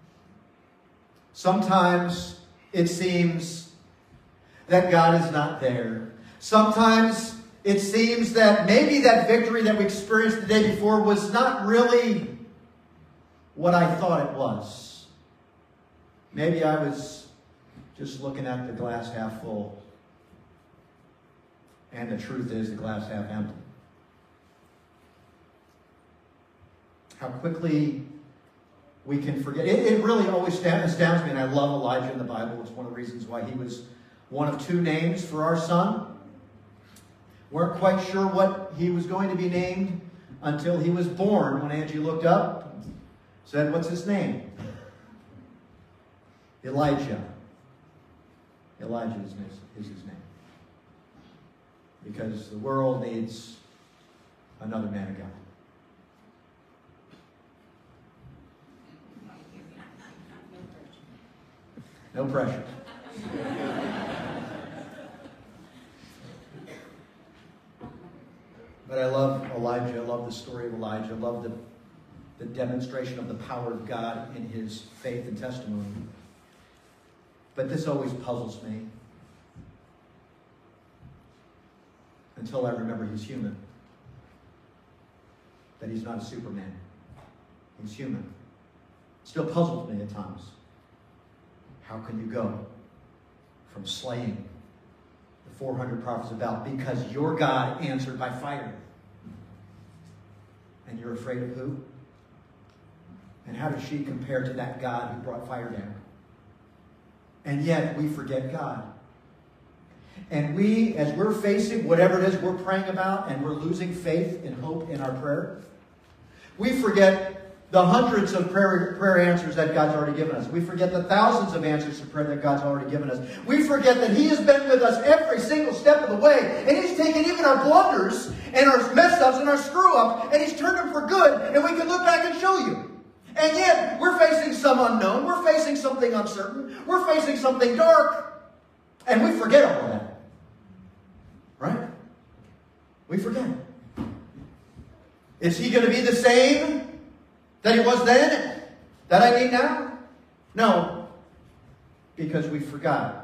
Sometimes it seems that God is not there. Sometimes it seems that maybe that victory that we experienced the day before was not really what I thought it was. Maybe I was just looking at the glass half full. And the truth is the glass half empty. How quickly we can forget. It really always astounds me, and I love Elijah in the Bible. It's one of the reasons why he was one of two names for our son. Weren't quite sure what he was going to be named until he was born, when Angie looked up, said, "What's his name?" Elijah. Elijah is his name. Because the world needs another man of God. No pressure. But I love Elijah. I love the story of Elijah. I love the demonstration of the power of God in his faith and testimony. But this always puzzles me until I remember he's human. That he's not a Superman. He's human. It still puzzles me at times. How can you go from slaying the 400 prophets of Baal because your God answered by fire? And you're afraid of who? And how does she compare to that God who brought fire down? And yet we forget God. And we, as we're facing whatever it is we're praying about and we're losing faith and hope in our prayer, we forget the hundreds of prayer answers that God's already given us. We forget the thousands of answers to prayer that God's already given us. We forget that He has been with us every single step of the way. And He's taken even our blunders and our mess-ups and our screw-up, and He's turned them for good. And we can look back and show you. And yet, we're facing some unknown. We're facing something uncertain. We're facing something dark. And we forget all of that. Right? We forget. Is He going to be the same that He was then, that I need now? No, because we forgot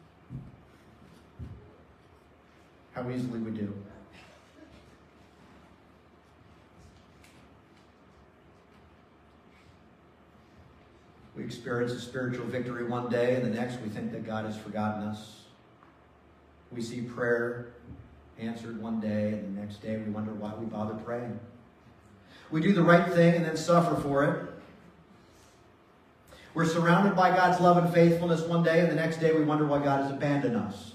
how easily we do. We experience a spiritual victory one day, and the next we think that God has forgotten us. We see prayer answered one day, and the next day we wonder why we bother praying. We do the right thing and then suffer for it. We're surrounded by God's love and faithfulness one day, and the next day we wonder why God has abandoned us.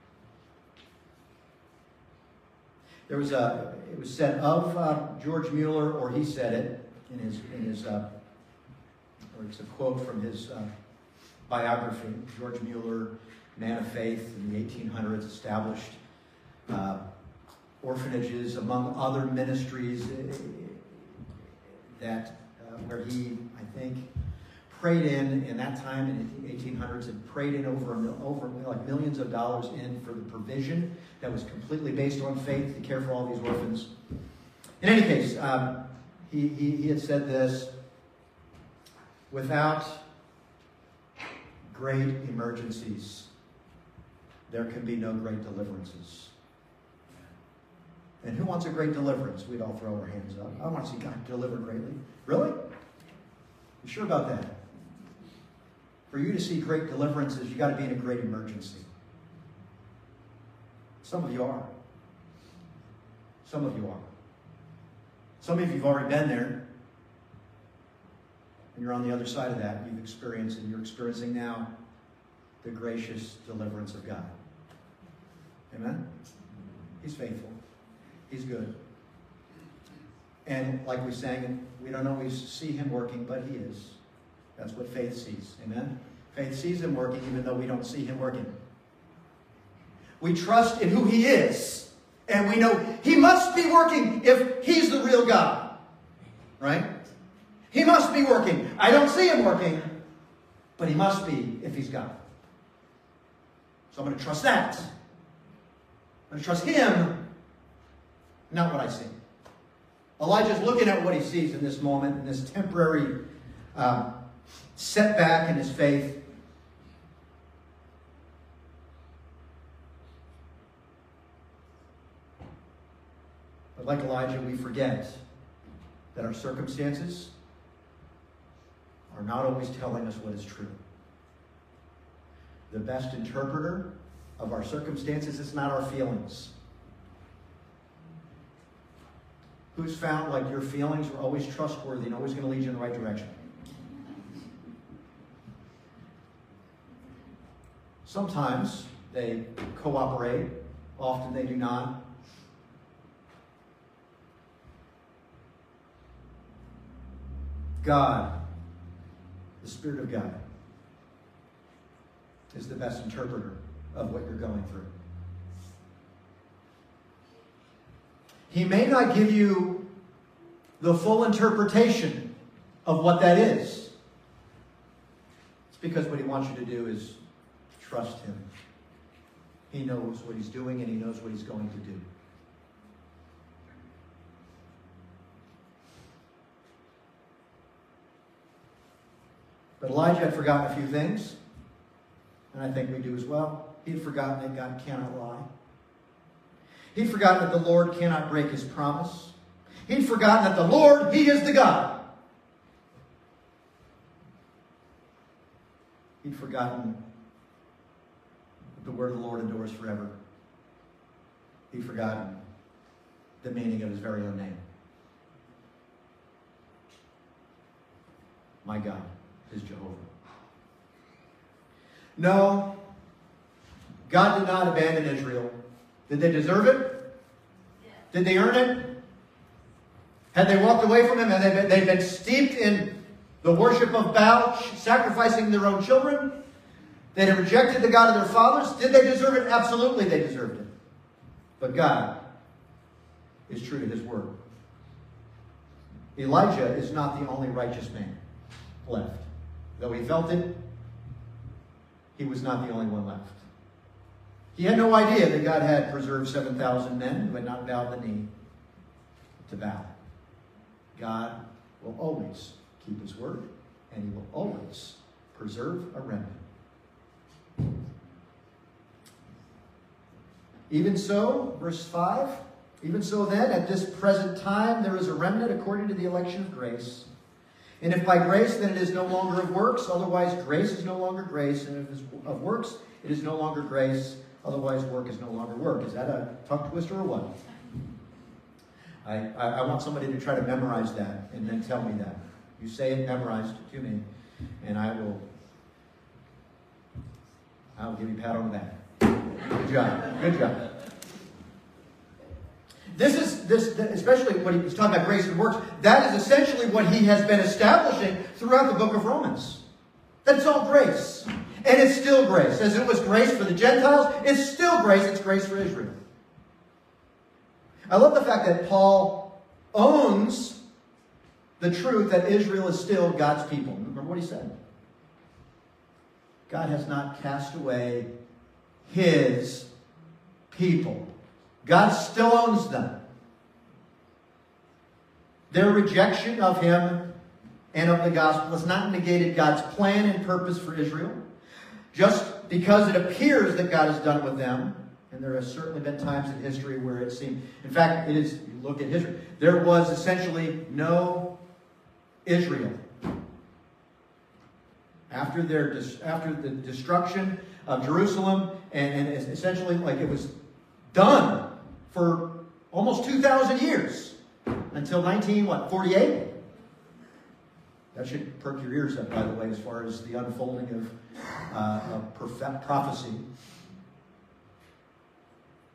It was said of George Mueller, or he said it in his or it's a quote from his biography. George Mueller, man of faith in the 1800s, established orphanages among other ministries that where he, I think, prayed in that time in the 1800s, had prayed in over like millions of dollars in for the provision that was completely based on faith to care for all these orphans. In any case, he had said this: without great emergencies, there can be no great deliverances. And who wants a great deliverance? We'd all throw our hands up. I want to see God deliver greatly. Really? You sure about that? For you to see great deliverances, you got to be in a great emergency. Some of you are. Some of you are. Some of you have already been there. And you're on the other side of that. You've experienced, and you're experiencing now, the gracious deliverance of God. Amen? He's faithful. He's good. And like we sang, we don't always see him working, but he is. That's what faith sees. Amen? Faith sees him working even though we don't see him working. We trust in who he is. And we know he must be working if he's the real God. Right? He must be working. I don't see him working, but he must be if he's God. So I'm going to trust that. I'm going to trust him, not what I see. Elijah's looking at what he sees in this moment, in this temporary setback in his faith. But like Elijah, we forget that our circumstances are not always telling us what is true. The best interpreter of our circumstances is not our feelings. Who's found like your feelings are always trustworthy and always going to lead you in the right direction? Sometimes they cooperate. Often they do not. God, the Spirit of God, is the best interpreter of what you're going through. He may not give you the full interpretation of what that is. It's because what he wants you to do is trust him. He knows what he's doing and he knows what he's going to do. But Elijah had forgotten a few things, and I think we do as well. He'd forgotten that God cannot lie. He'd forgotten that the Lord cannot break his promise. He'd forgotten that the Lord, he is the God. He'd forgotten that the word of the Lord endures forever. He'd forgotten the meaning of his very own name. My God is Jehovah. No, God did not abandon Israel. Did they deserve it? Did they earn it? Had they walked away from him? Had they been steeped in the worship of Baal, sacrificing their own children? They had rejected the God of their fathers. Did they deserve it? Absolutely they deserved it. But God is true to his word. Elijah is not the only righteous man left. Though he felt it, he was not the only one left. He had no idea that God had preserved 7,000 men who had not bowed the knee to Baal. God will always keep his word, and he will always preserve a remnant. Even so, verse 5, even so then, at this present time, there is a remnant according to the election of grace. And if by grace, then it is no longer of works, otherwise grace is no longer grace. And if it is of works, it is no longer grace, otherwise work is no longer work. Is that a tongue twister or what? I want somebody to try to memorize that and then tell me that. You say it memorized to me, and I'll give you a pat on the back. Good job. Good job. This, especially when he's talking about grace and works, that is essentially what he has been establishing throughout the book of Romans. That it's all grace. And it's still grace. As it was grace for the Gentiles, it's still grace. It's grace for Israel. I love the fact that Paul owns the truth that Israel is still God's people. Remember what he said? God has not cast away his people. God still owns them. Their rejection of him and of the gospel has not negated God's plan and purpose for Israel. Just because it appears that God has done it with them, and there has certainly been times in history where it seemed, in fact, it is, you look at history, there was essentially no Israel. After the destruction of Jerusalem, and essentially like it was done for almost 2,000 years until 1948. That should perk your ears up, by the way, as far as the unfolding of prophecy.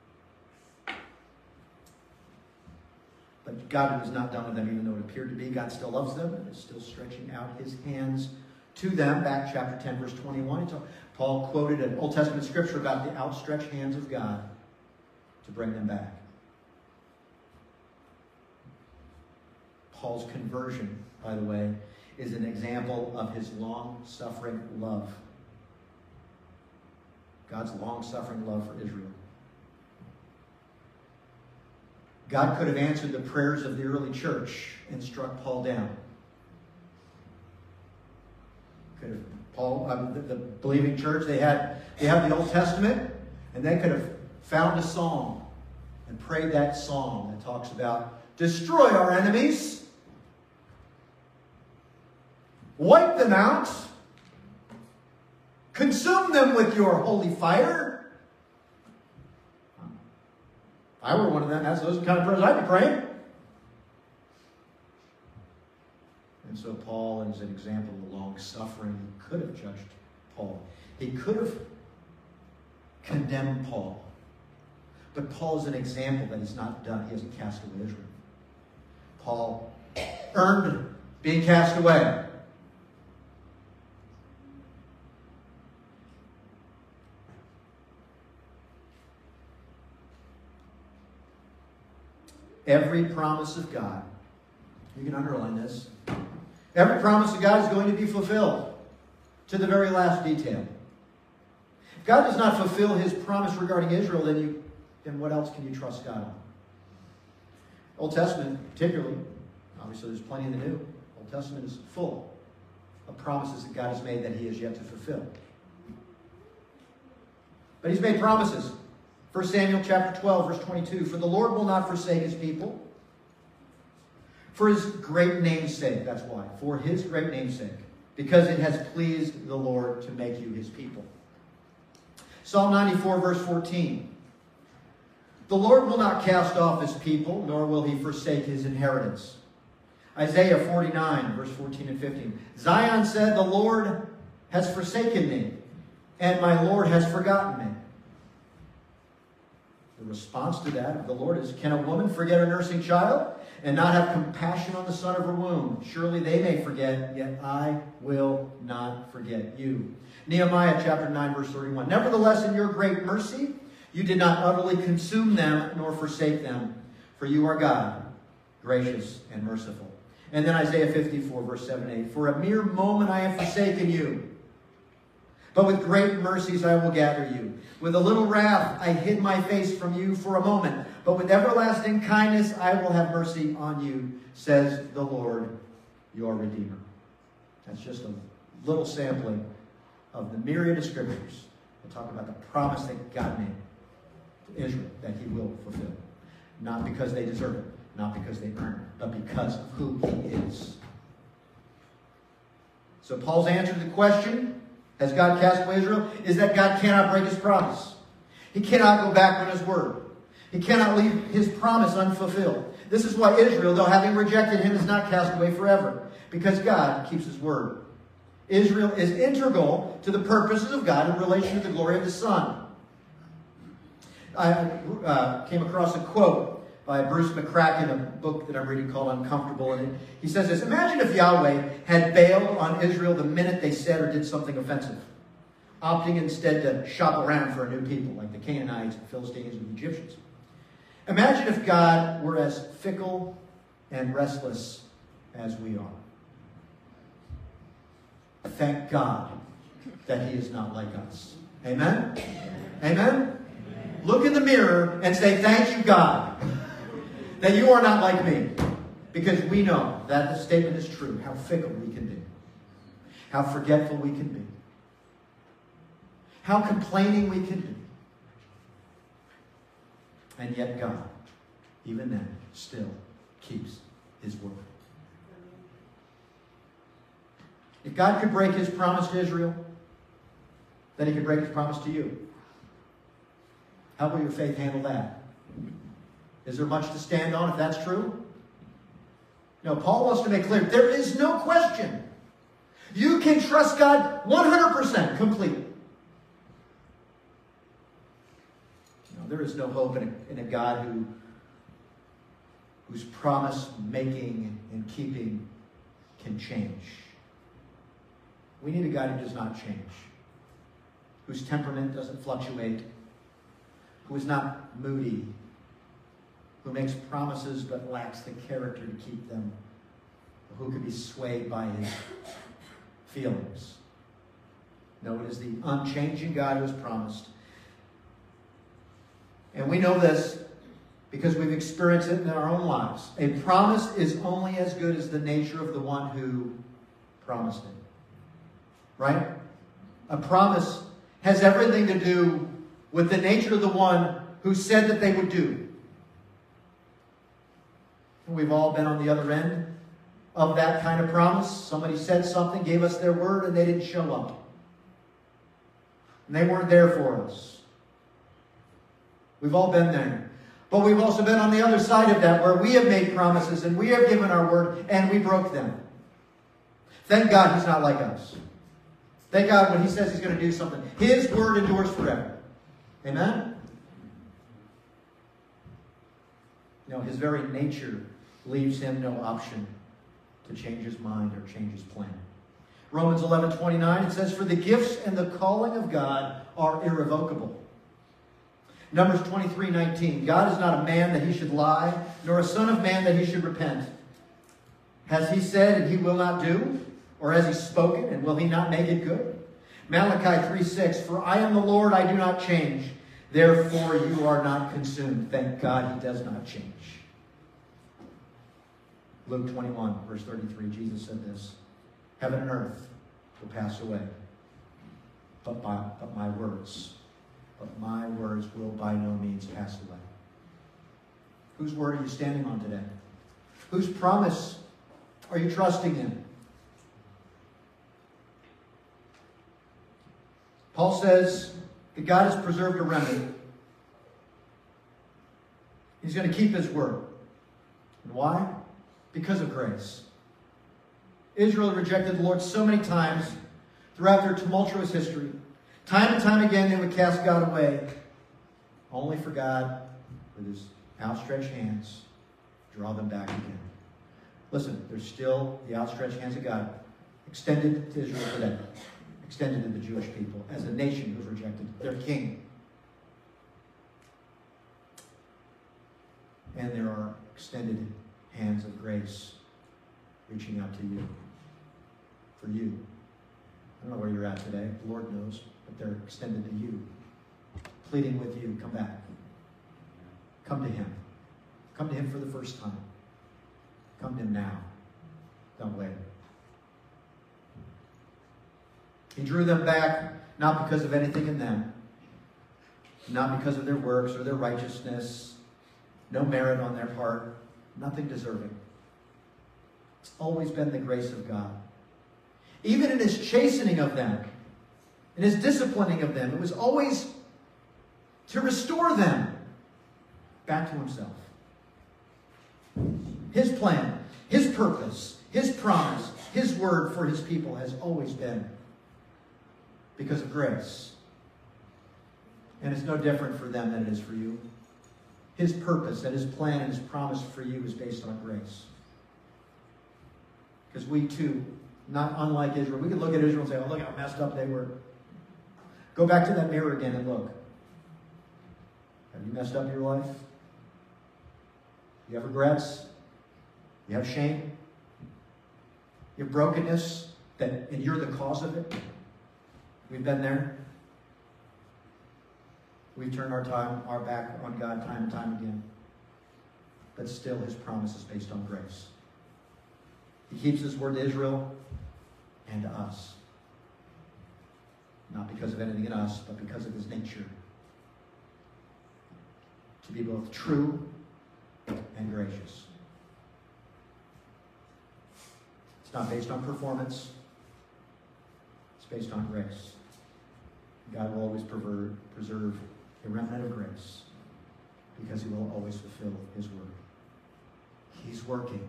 But God was not done with them, even though it appeared to be. God still loves them and is still stretching out his hands to them. Back chapter 10, verse 21. Paul quoted an Old Testament scripture about the outstretched hands of God to bring them back. Paul's conversion, by the way, is an example of his long-suffering love. God's long-suffering love for Israel. God could have answered the prayers of the early church and struck Paul down. Could have the believing church, they have the Old Testament, and they could have found a psalm and prayed that psalm that talks about destroy our enemies, wipe them out, consume them with your holy fire. If I were one of them, those are the kind of prayers I'd be praying. And so Paul is an example of the long-suffering. He could have judged Paul. He could have condemned Paul. But Paul is an example that he's not done. He hasn't cast away Israel. Paul earned being cast away. Every promise of God, you can underline this, every promise of God is going to be fulfilled to the very last detail. If God does not fulfill his promise regarding Israel, then what else can you trust God on? Old Testament, particularly, obviously there's plenty in the New. Old Testament is full of promises that God has made that he has yet to fulfill. But he's made promises. 1 Samuel chapter 12, verse 22, for the Lord will not forsake his people. For his great name's sake, that's why. For his great name's sake. Because it has pleased the Lord to make you his people. Psalm 94, verse 14. The Lord will not cast off his people, nor will he forsake his inheritance. Isaiah 49, verse 14 and 15. Zion said, the Lord has forsaken me, and my Lord has forgotten me. The response to that of the Lord is, can a woman forget a nursing child and not have compassion on the son of her womb? Surely they may forget, yet I will not forget you. Nehemiah chapter 9, verse 31. Nevertheless, in your great mercy, you did not utterly consume them nor forsake them, for you are God, gracious and merciful. And then Isaiah 54, verse 7 and 8. For a mere moment I have forsaken you, but with great mercies I will gather you. With a little wrath I hid my face from you for a moment, but with everlasting kindness I will have mercy on you, says the Lord, your Redeemer. That's just a little sampling of the myriad of scriptures that talk about the promise that God made to Israel that he will fulfill. Not because they deserve it, not because they earn it, but because of who he is. So Paul's answer to the question, has God cast away Israel? Is that God cannot break his promise. He cannot go back on his word. He cannot leave his promise unfulfilled. This is why Israel, though having rejected him, is not cast away forever. Because God keeps his word. Israel is integral to the purposes of God in relation to the glory of the Son. I came across a quote by Bruce McCracken, a book that I'm reading called Uncomfortable. And he says this, imagine if Yahweh had bailed on Israel the minute they said or did something offensive, opting instead to shop around for a new people, like the Canaanites, the Philistines, and the Egyptians. Imagine if God were as fickle and restless as we are. Thank God that he is not like us. Amen? Amen? Look in the mirror and say, thank you, God, that you are not like me. Because we know that the statement is true. How fickle we can be. How forgetful we can be. How complaining we can be. And yet God, even then, still keeps his word. If God could break his promise to Israel, then he could break his promise to you. How will your faith handle that? Is there much to stand on if that's true? No, Paul wants to make clear, there is no question. You can trust God 100% completely. No, there is no hope in a God who whose promise making and keeping can change. We need a God who does not change, whose temperament doesn't fluctuate, who is not moody, who makes promises but lacks the character to keep them, who can be swayed by his feelings. No, it is the unchanging God who has promised. And we know this because we've experienced it in our own lives. A promise is only as good as the nature of the one who promised it. Right? A promise has everything to do with the nature of the one who said that they would do. And we've all been on the other end of that kind of promise. Somebody said something, gave us their word, and they didn't show up. And they weren't there for us. We've all been there. But we've also been on the other side of that, where we have made promises and we have given our word and we broke them. Thank God he's not like us. Thank God when he says he's going to do something, his word endures forever. Amen? No, his very nature leaves him no option to change his mind or change his plan. Romans 11:29, it says, "For the gifts and the calling of God are irrevocable." Numbers 23:19, "God is not a man that he should lie, nor a son of man that he should repent. Has he said and he will not do? Or has he spoken and will he not make it good?" Malachi 3:6, "For I am the Lord, I do not change. Therefore you are not consumed." Thank God he does not change. Luke 21, verse 33, Jesus said this, "Heaven and earth will pass away, but my words will by no means pass away." Whose word are you standing on today? Whose promise are you trusting in? Paul says that God has preserved a remnant. He's going to keep his word. And why? Because of grace. Israel rejected the Lord so many times throughout their tumultuous history. Time and time again, they would cast God away, only for God, with his outstretched hands, draw them back again. Listen, there's still the outstretched hands of God extended to Israel today, extended to the Jewish people as a nation who's rejected their king. And there are extended hands of grace reaching out to you, for you. I don't know where you're at today. The Lord knows, but they're extended to you, pleading with you, come back. Come to him. Come to him for the first time. Come to him now. Don't wait. He drew them back not because of anything in them, not because of their works or their righteousness, no merit on their part, nothing deserving. It's always been the grace of God. Even in his chastening of them, in his disciplining of them, it was always to restore them back to himself. His plan, his purpose, his promise, his word for his people has always been because of grace. And it's no different for them than it is for you. His purpose and his plan and his promise for you is based on grace. Because we too, not unlike Israel, we can look at Israel and say, oh, look how messed up they were. Go back to that mirror again and look. Have you messed up your life? You have regrets? You have shame? You have brokenness, and you're the cause of it? We've been there. We've turned our back on God time and time again. But still, his promise is based on grace. He keeps his word to Israel and to us. Not because of anything in us, but because of his nature. To be both true and gracious. It's not based on performance. It's based on grace. God will always preserve a remnant of grace because he will always fulfill his word. He's working.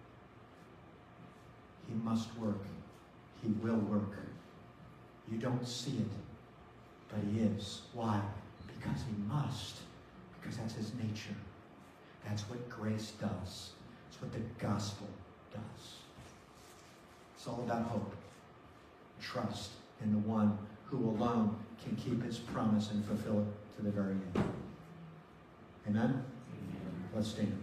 He must work. He will work. You don't see it, but he is. Why? Because he must. Because that's his nature. That's what grace does. It's what the gospel does. It's all about hope. Trust in the one who alone can keep his promise and fulfill it to the very end. Amen? Let's stand.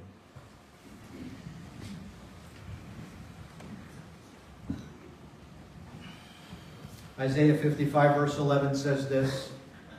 Isaiah 55 verse 11 says this,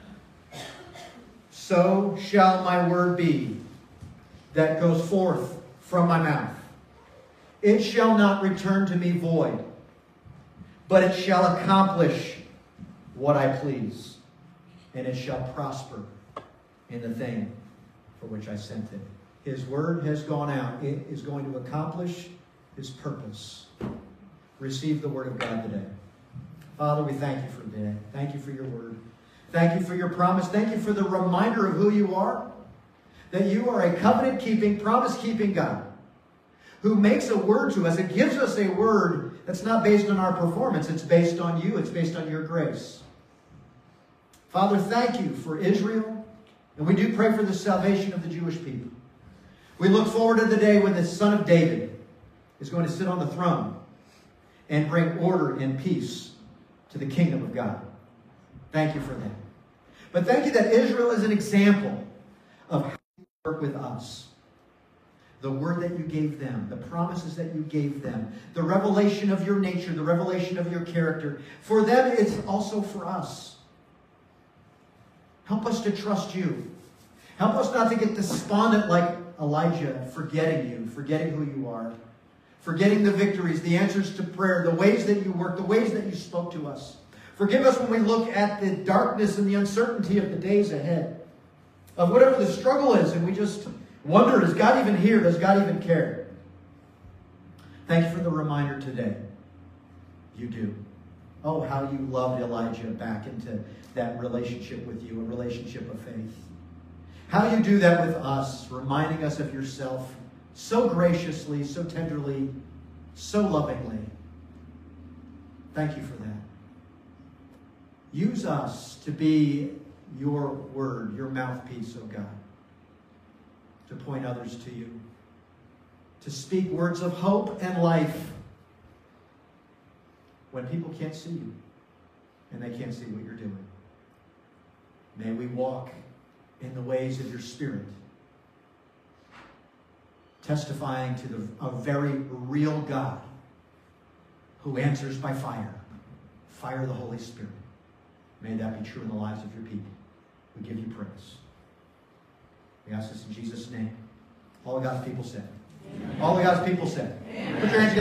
"So shall my word be that goes forth from my mouth. It shall not return to me void, but it shall accomplish what I please, and it shall prosper in the thing for which I sent it." His word has gone out. It is going to accomplish his purpose. Receive the word of God today. Father, we thank you for today. Thank you for your word. Thank you for your promise. Thank you for the reminder of who you are. That you are a covenant-keeping, promise-keeping God who makes a word to us. It gives us a word that's not based on our performance. It's based on you. It's based on your grace. Father, thank you for Israel. And we do pray for the salvation of the Jewish people. We look forward to the day when the Son of David is going to sit on the throne and bring order and peace to the kingdom of God. Thank you for that. But thank you that Israel is an example of how you work with us. The word that you gave them, the promises that you gave them, the revelation of your nature, the revelation of your character. For them, it's also for us. Help us to trust you. Help us not to get despondent like Elijah, forgetting you, forgetting who you are, forgetting the victories, the answers to prayer, the ways that you work, the ways that you spoke to us. Forgive us when we look at the darkness and the uncertainty of the days ahead, of whatever the struggle is, and we just wonder, does God even hear? Does God even care? Thank you for the reminder today. You do. Oh, how you loved Elijah back into that relationship with you, a relationship of faith. How you do that with us, reminding us of yourself so graciously, so tenderly, so lovingly. Thank you for that. Use us to be your word, your mouthpiece, oh God, to point others to you, to speak words of hope and life when people can't see you and they can't see what you're doing. May we walk in the ways of your Spirit, testifying to a very real God who answers by fire. Fire of the Holy Spirit. May that be true in the lives of your people. We give you praise. We ask this in Jesus' name. All of God's people said. All of God's people said. Put your hands together.